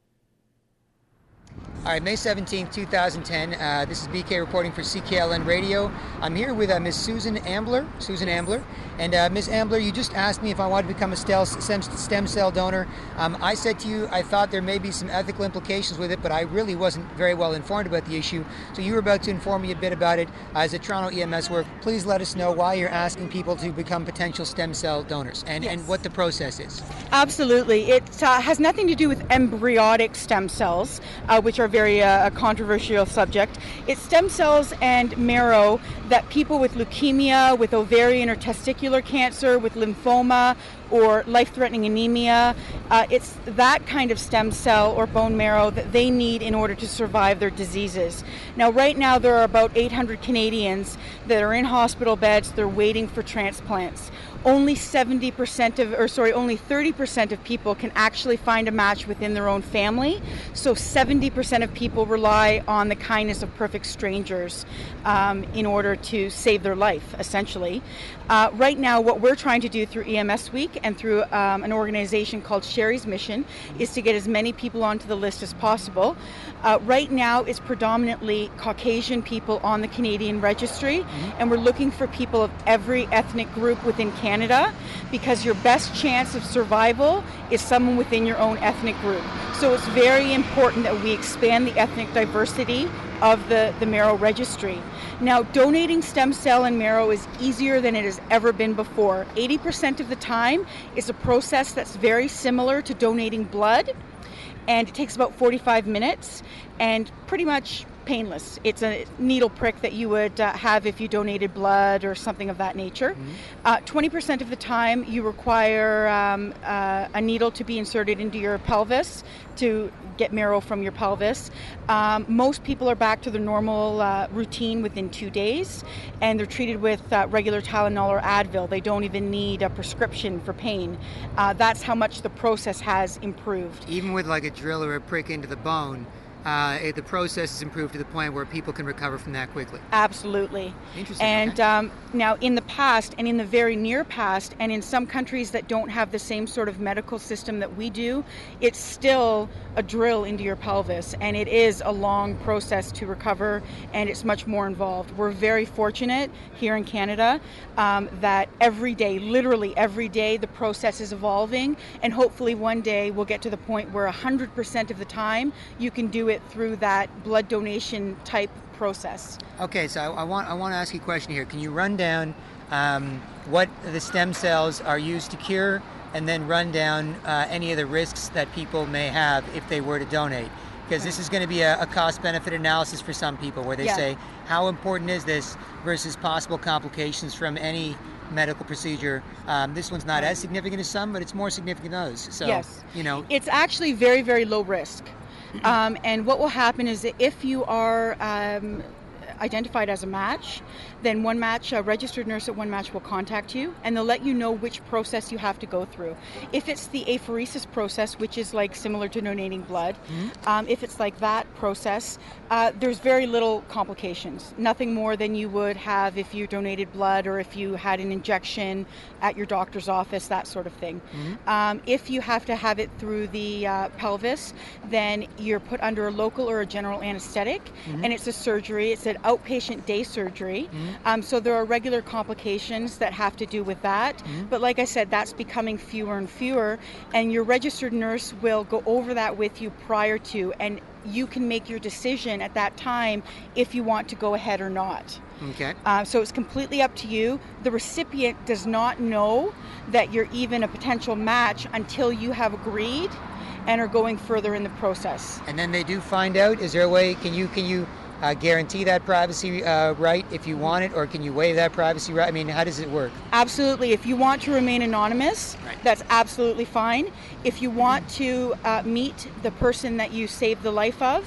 All right, May seventeenth, twenty ten. Uh, this is B K reporting for C K L N Radio. I'm here with uh, Miss Susan Ambler. Susan Ambler. And uh, Miss Ambler, you just asked me if I wanted to become a stem, stem cell donor. Um, I said to you I thought there may be some ethical implications with it, but I really wasn't very well informed about the issue. So you were about to inform me a bit about it. Uh, as a Toronto E M S worker, please let us know why you're asking people to become potential stem cell donors and, yes. and what the process is. Absolutely. It uh, has nothing to do with embryonic stem cells, uh, which are very uh, a controversial subject. It's stem cells and marrow that people with leukemia, with ovarian or testicular cancer, with lymphoma or life-threatening anemia, uh, it's that kind of stem cell or bone marrow that they need in order to survive their diseases. Now, right now, there are about eight hundred Canadians that are in hospital beds. They're waiting for transplants. Only seventy percent of, or sorry, only thirty percent of people can actually find a match within their own family. So seventy percent of people rely on the kindness of perfect strangers um, in order to save their life, essentially. Uh, right now, what we're trying to do through E M S Week and through um, an organization called Sherry's Mission is to get as many people onto the list as possible. Uh, right now, it's predominantly Caucasian people on the Canadian registry, mm-hmm. and we're looking for people of every ethnic group within Canada, because your best chance of survival is someone within your own ethnic group. So it's very important that we expand the ethnic diversity of the, the marrow registry. Now, donating stem cell and marrow is easier than it has ever been before. eighty percent of the time is a process that's very similar to donating blood, and it takes about forty-five minutes and pretty much painless. It's a needle prick that you would uh, have if you donated blood or something of that nature. Mm-hmm. Uh, twenty percent of the time you require um, uh, a needle to be inserted into your pelvis to get marrow from your pelvis. Um, most people are back to their normal uh, routine within two days, and they're treated with uh, regular Tylenol or Advil. They don't even need a prescription for pain. Uh, that's how much the process has improved. Even with like a drill or a prick into the bone, Uh, it, the process has improved to the point where people can recover from that quickly. Absolutely. Interesting. And okay. um, now in the past and in the very near past, and in some countries that don't have the same sort of medical system that we do, it's still a drill into your pelvis, and it is a long process to recover, and it's much more involved. We're very fortunate here in Canada um, that every day, literally every day, the process is evolving, and hopefully one day we'll get to the point where one hundred percent of the time you can do it it through that blood donation type process. Okay, so I, I want I want to ask you a question here. Can you run down um, what the stem cells are used to cure, and then run down uh, any of the risks that people may have if they were to donate? Because this is going to be a, a cost-benefit analysis for some people, where they yeah. say, how important is this versus possible complications from any medical procedure? Um, this one's not as significant as some, but it's more significant than others. So, yes. you know, it's actually very, very low risk. Um, and what will happen is that if you are um, identified as a match, then One Match, a registered nurse at One Match will contact you, and they'll let you know which process you have to go through. If it's the apheresis process, which is like similar to donating blood, mm-hmm. um, if it's like that process, uh, there's very little complications. Nothing more than you would have if you donated blood or if you had an injection at your doctor's office, that sort of thing. Mm-hmm. Um, if you have to have it through the uh, pelvis, then you're put under a local or a general anesthetic, mm-hmm. and it's a surgery. It's an outpatient day surgery. Mm-hmm. Um, so there are regular complications that have to do with that. Mm-hmm. But like I said, that's becoming fewer and fewer, and your registered nurse will go over that with you prior to, and you can make your decision at that time if you want to go ahead or not. Okay. Uh, so it's completely up to you. The recipient does not know that you're even a potential match until you have agreed and are going further in the process. And then they do find out. Is there a way, can you can you uh, guarantee that privacy uh, right if you want it, or can you waive that privacy right? I mean, how does it work? Absolutely. If you want to remain anonymous, right. that's absolutely fine. If you want to uh, meet the person that you saved the life of,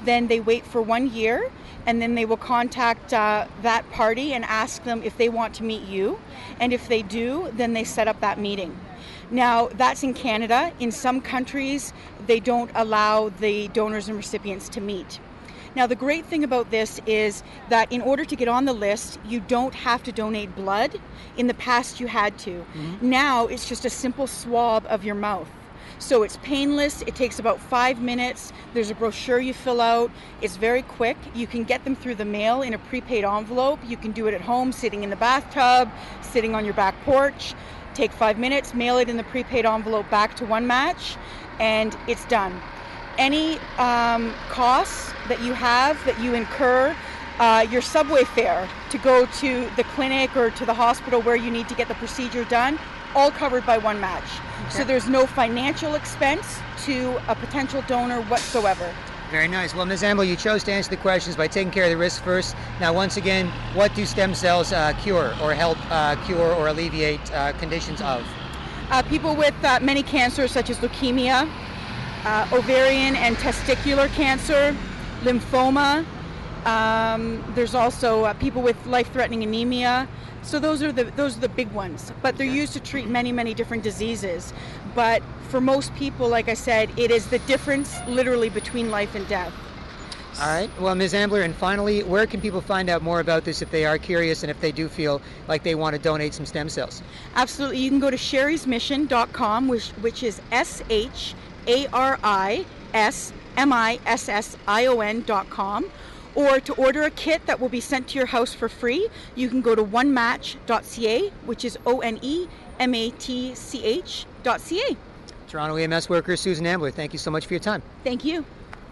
then they wait for one year, and then they will contact uh, that party and ask them if they want to meet you. And if they do, then they set up that meeting. Now, that's in Canada. In some countries, they don't allow the donors and recipients to meet. Now, the great thing about this is that in order to get on the list, you don't have to donate blood. In the past, you had to. Mm-hmm. Now, it's just a simple swab of your mouth. So it's painless. It takes about five minutes. There's a brochure you fill out. It's very quick. You can get them through the mail in a prepaid envelope. You can do it at home, sitting in the bathtub, sitting on your back porch. Take five minutes, mail it in the prepaid envelope back to One Match, and it's done. Any um, costs that you have, that you incur, uh, your subway fare to go to the clinic or to the hospital where you need to get the procedure done, all covered by One Match. Okay. So there's no financial expense to a potential donor whatsoever. Very nice. Well, Miz Ambler, you chose to answer the questions by taking care of the risks first. Now, once again, what do stem cells uh, cure or help uh, cure or alleviate uh, conditions of? Uh, people with uh, many cancers such as leukemia, uh, ovarian and testicular cancer, lymphoma. Um, there's also uh, people with life-threatening anemia. So those are the those are the big ones. But they're used to treat many, many different diseases. But for most people, like I said, it is the difference literally between life and death. All right. Well, Miz Ambler, and finally, where can people find out more about this if they are curious and if they do feel like they want to donate some stem cells? Absolutely. You can go to sharries mission dot com, which, which is S H A R I S M I S S I O N dot com. Or to order a kit that will be sent to your house for free, you can go to one match dot c a, which is O N E M A T C H dot C A. Toronto E M S worker Susan Ambler, thank you so much for your time. Thank you.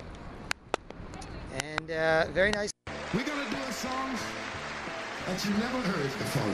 And uh, very nice. We're going to do a song that you never heard before.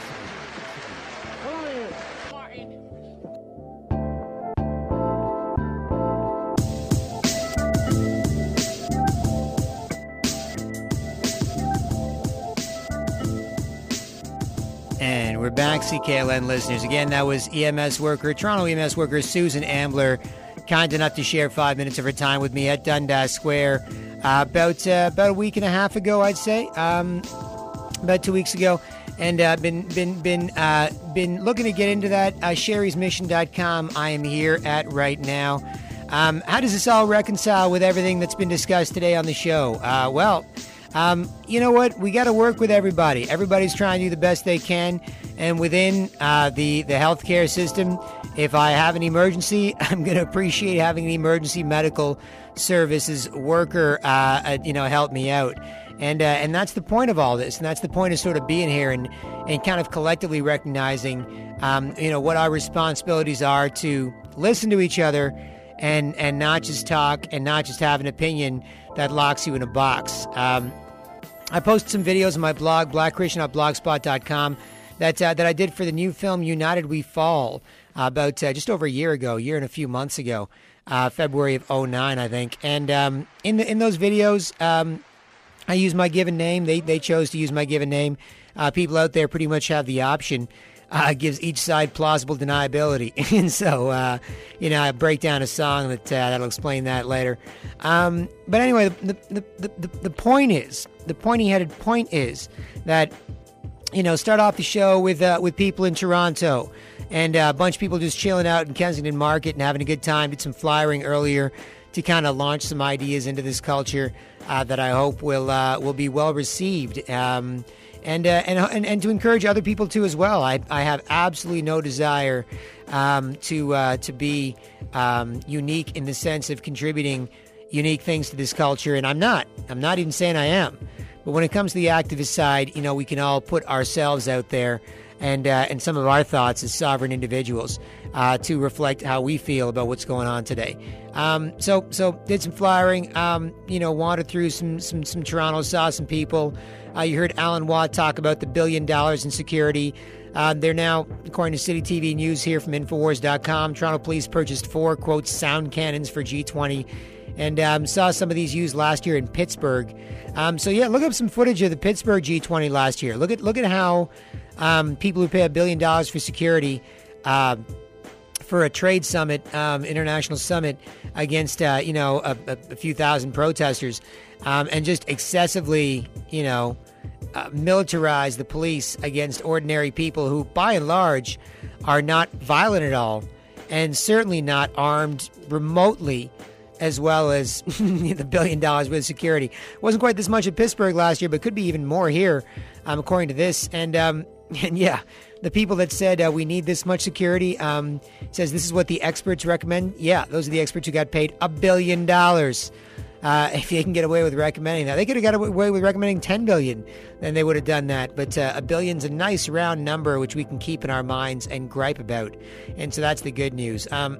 And we're back, C K L N listeners. Again, that was E M S worker, Toronto E M S worker Susan Ambler, kind enough to share five minutes of her time with me at Dundas Square uh, about uh, about a week and a half ago, I'd say, um, about two weeks ago, and uh, been been been uh, been looking to get into that. Uh, sharries mission dot com. I am here at right now. Um, how does this all reconcile with everything that's been discussed today on the show? Uh, well. Um, you know what? We got to work with everybody. Everybody's trying to do the best they can. And within uh, the, the healthcare system, if I have an emergency, I'm going to appreciate having an emergency medical services worker, uh, uh, you know, help me out. And uh, and that's the point of all this. And that's the point of sort of being here and, and kind of collectively recognizing, um, you know, what our responsibilities are to listen to each other and, and not just talk and not just have an opinion that locks you in a box. Um, I posted some videos on my blog, black christian dot blogspot dot com, that uh, that I did for the new film United We Fall uh, about uh, just over a year ago, a year and a few months ago, uh, February of oh nine, I think. And um, in the, in those videos, um, I used my given name. They they chose to use my given name. Uh, people out there pretty much have the option. Uh, gives each side plausible deniability. And so, uh, you know, I break down a song that, uh, that'll explain that later. Um, but anyway, the, the, the, the, the point is, the pointy-headed point is that, you know, start off the show with, uh, with people in Toronto and uh, a bunch of people just chilling out in Kensington Market and having a good time. Did some flyering earlier to kind of launch some ideas into this culture uh, that I hope will, uh, will be well received. Um, And, uh, and and and to encourage other people too as well. I I have absolutely no desire um, to uh, to be um, unique in the sense of contributing unique things to this culture, and I'm not. I'm not even saying I am. But when it comes to the activist side, you know, we can all put ourselves out there and uh, and some of our thoughts as sovereign individuals uh, to reflect how we feel about what's going on today. Um, so so did some flyering. Um, you know, wandered through some some some Toronto, saw some people. Uh, you heard Alan Watt talk about the billion dollars in security. Uh, they're now, according to City T V News here from Infowars dot com, Toronto police purchased four, quote, sound cannons for G twenty and um, saw some of these used last year in Pittsburgh. Um, so, yeah, look up some footage of the Pittsburgh G twenty last year. Look at look at how um, people who pay a billion dollars for security uh, for a trade summit, um, international summit against, uh, you know, a, a, a few thousand protesters, um, and just excessively, you know, uh, militarize the police against ordinary people who, by and large, are not violent at all, and certainly not armed remotely as well as the billion dollars with security. Wasn't quite this much at Pittsburgh last year, but could be even more here, um, according to this. And, um, and yeah, the people that said uh, we need this much security um, says this is what the experts recommend. Yeah, those are the experts who got paid a billion dollars. Uh, if they can get away with recommending that, they could have got away with recommending ten billion dollars, then they would have done that. But uh, a billion's a nice round number which we can keep in our minds and gripe about. And so that's the good news. Um,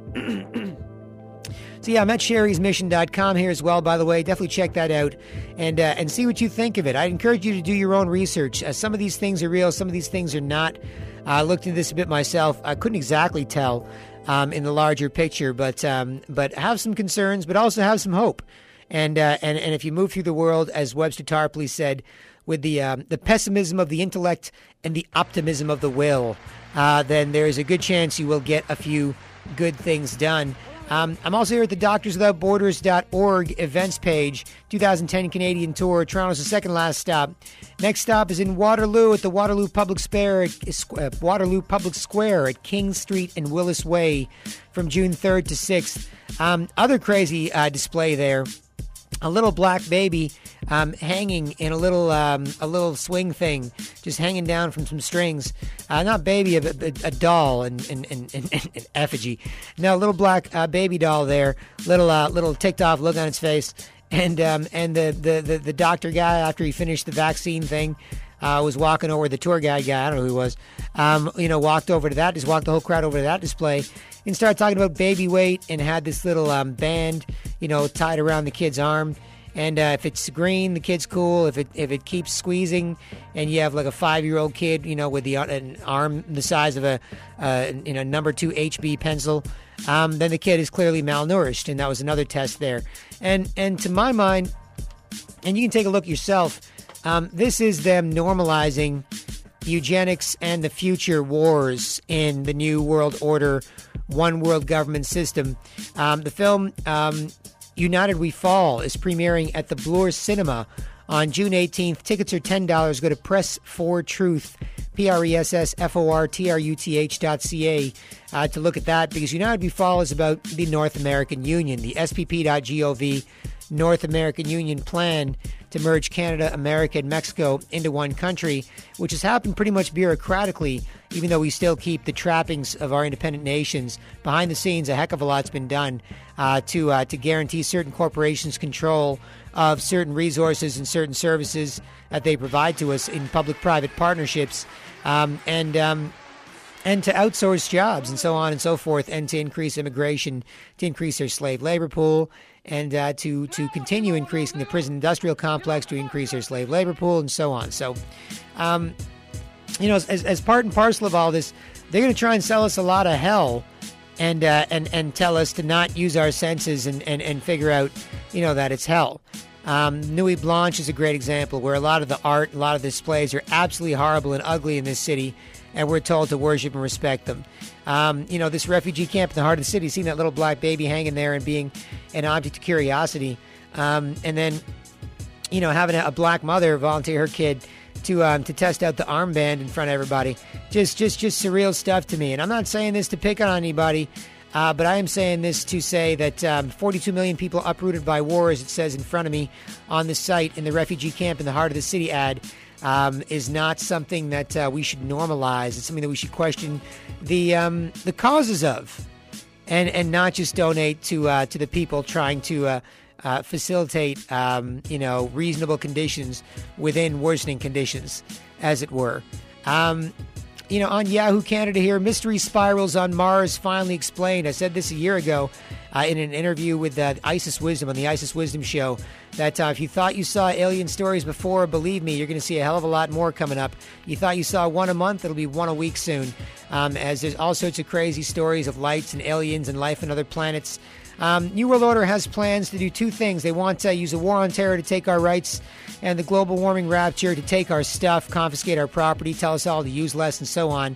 So yeah, I'm at sherrys mission dot com here as well, by the way. Definitely check that out and uh, and see what you think of it. I encourage you to do your own research. Uh, some of these things are real, some of these things are not. I uh, looked into this a bit myself. I couldn't exactly tell um, in the larger picture, but um, but have some concerns, but also have some hope. And uh, and and if you move through the world, as Webster Tarpley said, with the um, the pessimism of the intellect and the optimism of the will, uh, then there is a good chance you will get a few good things done. Um, I'm also here at the doctors without borders dot org events page, twenty ten Canadian Tour. Toronto's the second last stop. Next stop is in Waterloo at the Waterloo Public Square, uh, Waterloo Public Square at King Street and Willis Way from June third to sixth. Um, other crazy uh, display there. A little black baby um, hanging in a little um, a little swing thing, just hanging down from some strings. Uh, not baby, a, a, a doll, and and, and, and, and effigy. No, a little black uh, baby doll there, little uh, little ticked off look on its face, and um, and the, the, the, the doctor guy, after he finished the vaccine thing, uh, was walking over. The tour guide guy, I don't know who he was, um, you know, walked over to that, just walked the whole crowd over to that display. And started talking about baby weight and had this little um, band, you know, tied around the kid's arm. And uh, if it's green, the kid's cool. If it if it keeps squeezing, and you have like a five-year-old kid, you know, with the an arm the size of a uh, you know number two H B pencil, um, then the kid is clearly malnourished. And that was another test there. And and to my mind, and you can take a look yourself, um, this is them normalizing eugenics and the future wars in the New World Order, one world government system. Um, the film um, United We Fall is premiering at the Bloor Cinema on June eighteenth. Tickets are ten dollars. Go to Press for Truth, P R E S S F O R T R U T H dot C A uh, to look at that, because United We Fall is about the North American Union, the S P P dot gov North American Union plan to merge Canada, America, and Mexico into one country, which has happened pretty much bureaucratically, even though we still keep the trappings of our independent nations. Behind the scenes, a heck of a lot's been done uh, to uh, to guarantee certain corporations control of certain resources and certain services that they provide to us in public-private partnerships, um, and um, and to outsource jobs and so on and so forth, and to increase immigration, to increase their slave labor pool, and uh, to, to continue increasing the prison industrial complex, to increase their slave labor pool, and so on. So, um, you know, as, as part and parcel of all this, they're going to try and sell us a lot of hell, and uh, and and tell us to not use our senses and, and, and figure out, you know, that it's hell. Um, Nuit Blanche is a great example where a lot of the art, a lot of the displays are absolutely horrible and ugly in this city, and we're told to worship and respect them. Um, you know, this refugee camp in the heart of the city, seeing that little black baby hanging there and being an object of curiosity, um, and then, you know, having a, a black mother volunteer her kid to um, to test out the armband in front of everybody. Just, just, just surreal stuff to me. And I'm not saying this to pick on anybody, uh, but I am saying this to say that um, forty-two million people uprooted by war, as it says in front of me on the site in the refugee camp in the heart of the city ad, Um, is not something that uh, we should normalize. It's something that we should question the um, the causes of, and and not just donate to uh, to the people trying to uh, uh, facilitate um, you know reasonable conditions within worsening conditions, as it were. Um, you know, on Yahoo Canada here, mystery spirals on Mars finally explained. I said this a year ago uh, in an interview with uh, Isis Wisdom on the Isis Wisdom show, that uh, if you thought you saw alien stories before, believe me, you're going to see a hell of a lot more coming up. You thought you saw one a month, it'll be one a week soon, um, as there's all sorts of crazy stories of lights and aliens and life on other planets. Um, New World Order has plans to do two things. They want to use a war on terror to take our rights, and the global warming rapture to take our stuff, confiscate our property, tell us all to use less, and so on.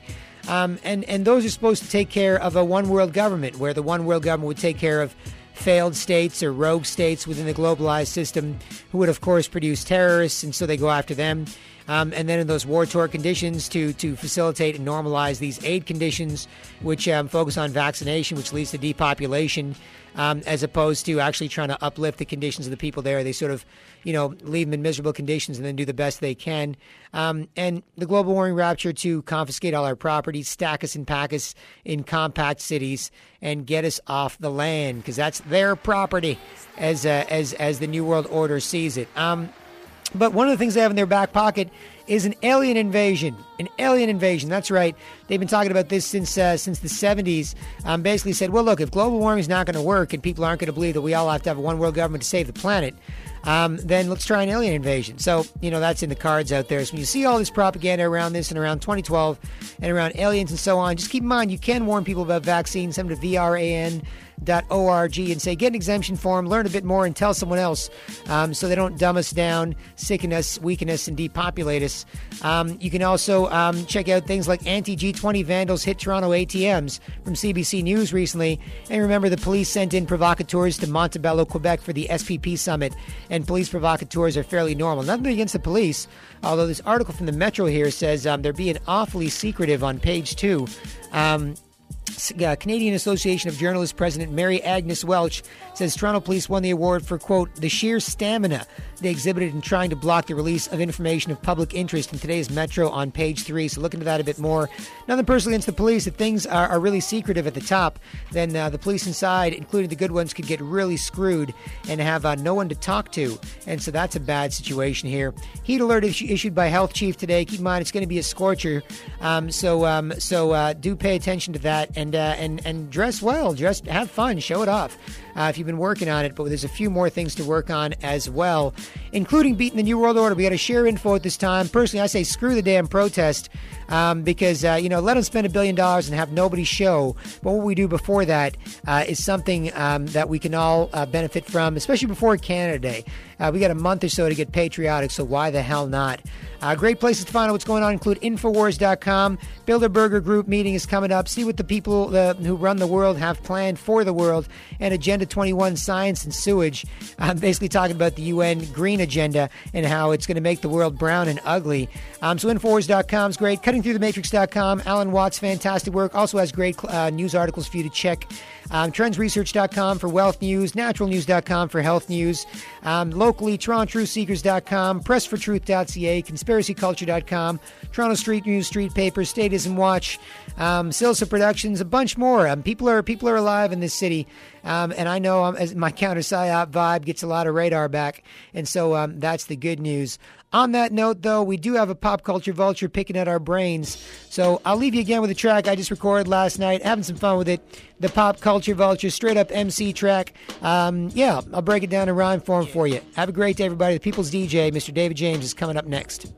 Um, and, and those are supposed to take care of a one world government, where the one world government would take care of failed states or rogue states within the globalized system, who would, of course, produce terrorists, and so they go after them. Um, and then in those war-torn conditions to to facilitate and normalize these aid conditions, which um, focus on vaccination, which leads to depopulation, um, as opposed to actually trying to uplift the conditions of the people there. They sort of, you know, leave them in miserable conditions and then do the best they can. Um, and the global warming rapture to confiscate all our property, stack us and pack us in compact cities, and get us off the land, because that's their property, as uh, as as the New World Order sees it. Um, But one of the things they have in their back pocket is an alien invasion. An alien invasion. That's right. They've been talking about this since uh, since the seventies. Um, basically said, well, look, if global warming is not going to work and people aren't going to believe that we all have to have a one world government to save the planet, um, then let's try an alien invasion. So, you know, that's in the cards out there. So when you see all this propaganda around this and around twenty twelve and around aliens and so on, just keep in mind, you can warn people about vaccines. Send them to V R A N dot org and say, get an exemption form, learn a bit more, and tell someone else, um, so they don't dumb us down, sicken us, weaken us, and depopulate us. Um, you can also um, check out things like anti-G twenty vandals hit Toronto A T Ms from C B C News recently. And remember, the police sent in provocateurs to Montebello, Quebec for the S P P summit, and police provocateurs are fairly normal. Nothing against the police, although this article from the Metro here says um, they're being awfully secretive on page two. Um, Uh, Canadian Association of Journalists President Mary Agnes Welch says Toronto Police won the award for, quote, the sheer stamina they exhibited in trying to block the release of information of public interest in today's Metro on page three. So look into that a bit more. Nothing personally against the police. If things are, are really secretive at the top, then uh, the police inside, including the good ones, could get really screwed and have uh, no one to talk to. And so that's a bad situation here. Heat alert is issued by Health Chief today. Keep in mind, it's going to be a scorcher. Um, so um, so uh, do pay attention to that. And uh, and and dress well, dress, have fun, show it off uh, if you've been working on it. But there's a few more things to work on as well, including beating the New World Order. We got to share info at this time. Personally, I say screw the damn protest, um, because uh, you know, let them spend a billion dollars and have nobody show. But what we do before that uh, is something um, that we can all uh, benefit from, especially before Canada Day. Uh, we got a month or so to get patriotic, so why the hell not? Uh, great places to find out what's going on include Infowars dot com. Bilderberger Group meeting is coming up. See what the people uh, who run the world have planned for the world. And Agenda twenty-one, Science and Sewage. I'm basically talking about the U N Green Agenda and how it's going to make the world brown and ugly. Um, so Infowars dot com is great. Cutting Through the Matrix dot com. Alan Watts, fantastic work. Also has great uh, news articles for you to check. Um, Trends Research dot com for wealth news. Natural News dot com for health news. Um, locally, Toronto Truth Seekers dot com. Press for Truth dot C A. Conspiracy Culture dot com. Toronto Street News, Street Paper, Statism Watch. Um, Silsa Productions, a bunch more. Um, people are people are alive in this city. Um, and I know um, as my counter psyop vibe gets a lot of radar back. And so um, that's the good news. On that note, though, we do have a pop culture vulture picking at our brains. So I'll leave you again with a track I just recorded last night, having some fun with it. The pop culture vulture, straight up M C track. Um, yeah, I'll break it down in rhyme form for you. Have a great day, everybody. The People's D J, Mister David James, is coming up next.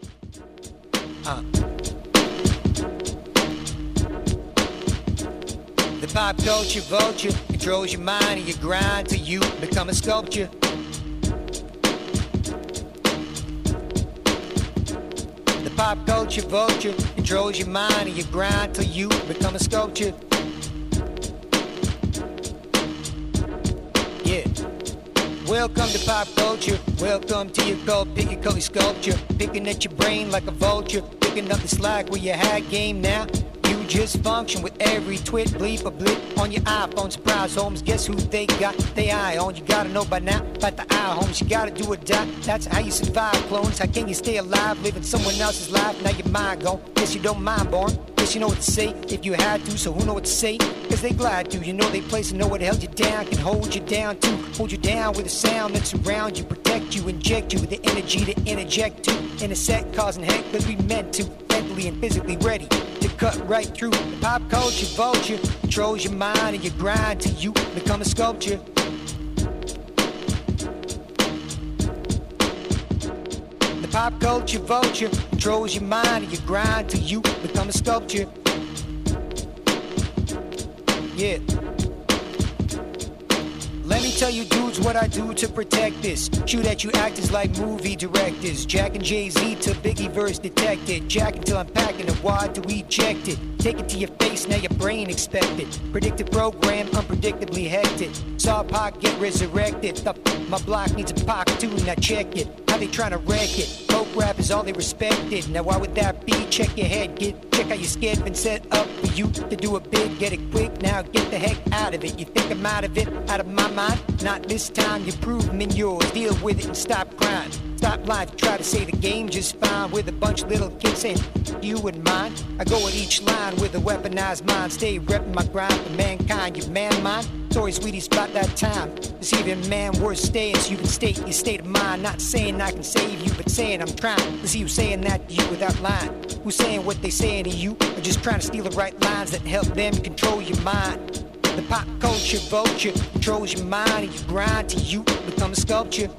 Uh. The pop culture vulture controls your mind and your grind till you become a sculpture. The pop culture vulture controls your mind and your grind till you become a sculpture. Yeah. Welcome to pop culture. Welcome to your cult, pick your culty sculpture. Picking at your brain like a vulture. Picking up the slack where you had game now. You just function with every twit, bleep, or blip on your iPhone. Surprise, homes, guess who they got they eye on? You gotta know by now about the eye, homes. You gotta do or die. That's how you survive, clones. How can you stay alive living someone else's life? Now your mind gone. Guess you don't mind born. Guess you know what to say if you had to. So who know what to say? Cause they glad to. You know they place and know what held you down. Can hold you down too. Hold you down with a sound that surrounds you. Protect you, inject you with the energy to interject to. Intersect, causing heck cause we meant to. Mentally and physically ready to cut right through. The pop culture vulture controls your mind and your grind till you become a sculpture. The pop culture vulture controls your mind and your grind till you become a sculpture. Yeah. Let me tell you dudes what I do to protect this. Shoot at you actors like movie directors. Jack and Jay-Z to Biggie verse detected. Jack until I'm packing it, why do we eject it? Take it to your face, now your brain expected. Predicted program, unpredictably hectic. Saw Pac get resurrected. The f- my block needs a Pac too, now check it. How they trying to wreck it? Folk rap is all they respected. Now why would that be? Check your head, get check how your scared been set up for you to do a bid. Get it quick, now get the heck out of it. You think I'm out of it, out of my mind? Not this time, you prove me yours. Deal with it and stop crying. Stop life, try to say the game just fine. With a bunch of little kids saying, you and mine. I go at each line with a weaponized mind. Stay repping my grind for mankind. You man mine. Sorry, sweetie, spot that time. Deceiving man worth staying so you can state your state of mind. Not saying I can save you, but saying I'm trying to see you saying that to you without lying. Who's saying what they saying to you? Or just trying to steal the right lines that help them control your mind. The pop culture vulture controls your mind and you grind till you become a sculpture.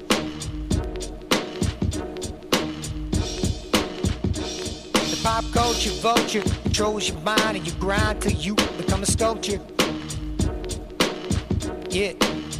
The pop culture vulture controls your mind and you grind till you become a sculpture. Yeah.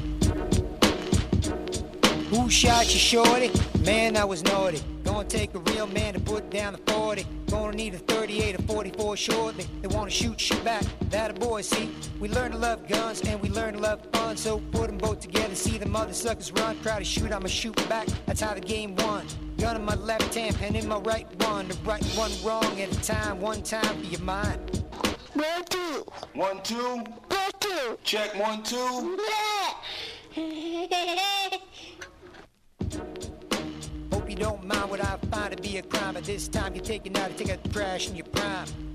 Who shot you, shorty? Man, I was naughty. Gonna take a real man to put down the forty. Gonna need a thirty-eight or forty-four shortly. They wanna shoot shit back. That a boy, see? We learn to love guns and we learn to love fun. So put them both together, see the mother suckers run. Try to shoot, I'ma shoot back. That's how the game won. Gun in my left hand, pen in my right one. The right one wrong at a time, one time for your mind. One, two. One, two. One, two. Check one, two. Hope you don't mind what I find to be a crime. But this time you're taking out to take out the trash in your prime.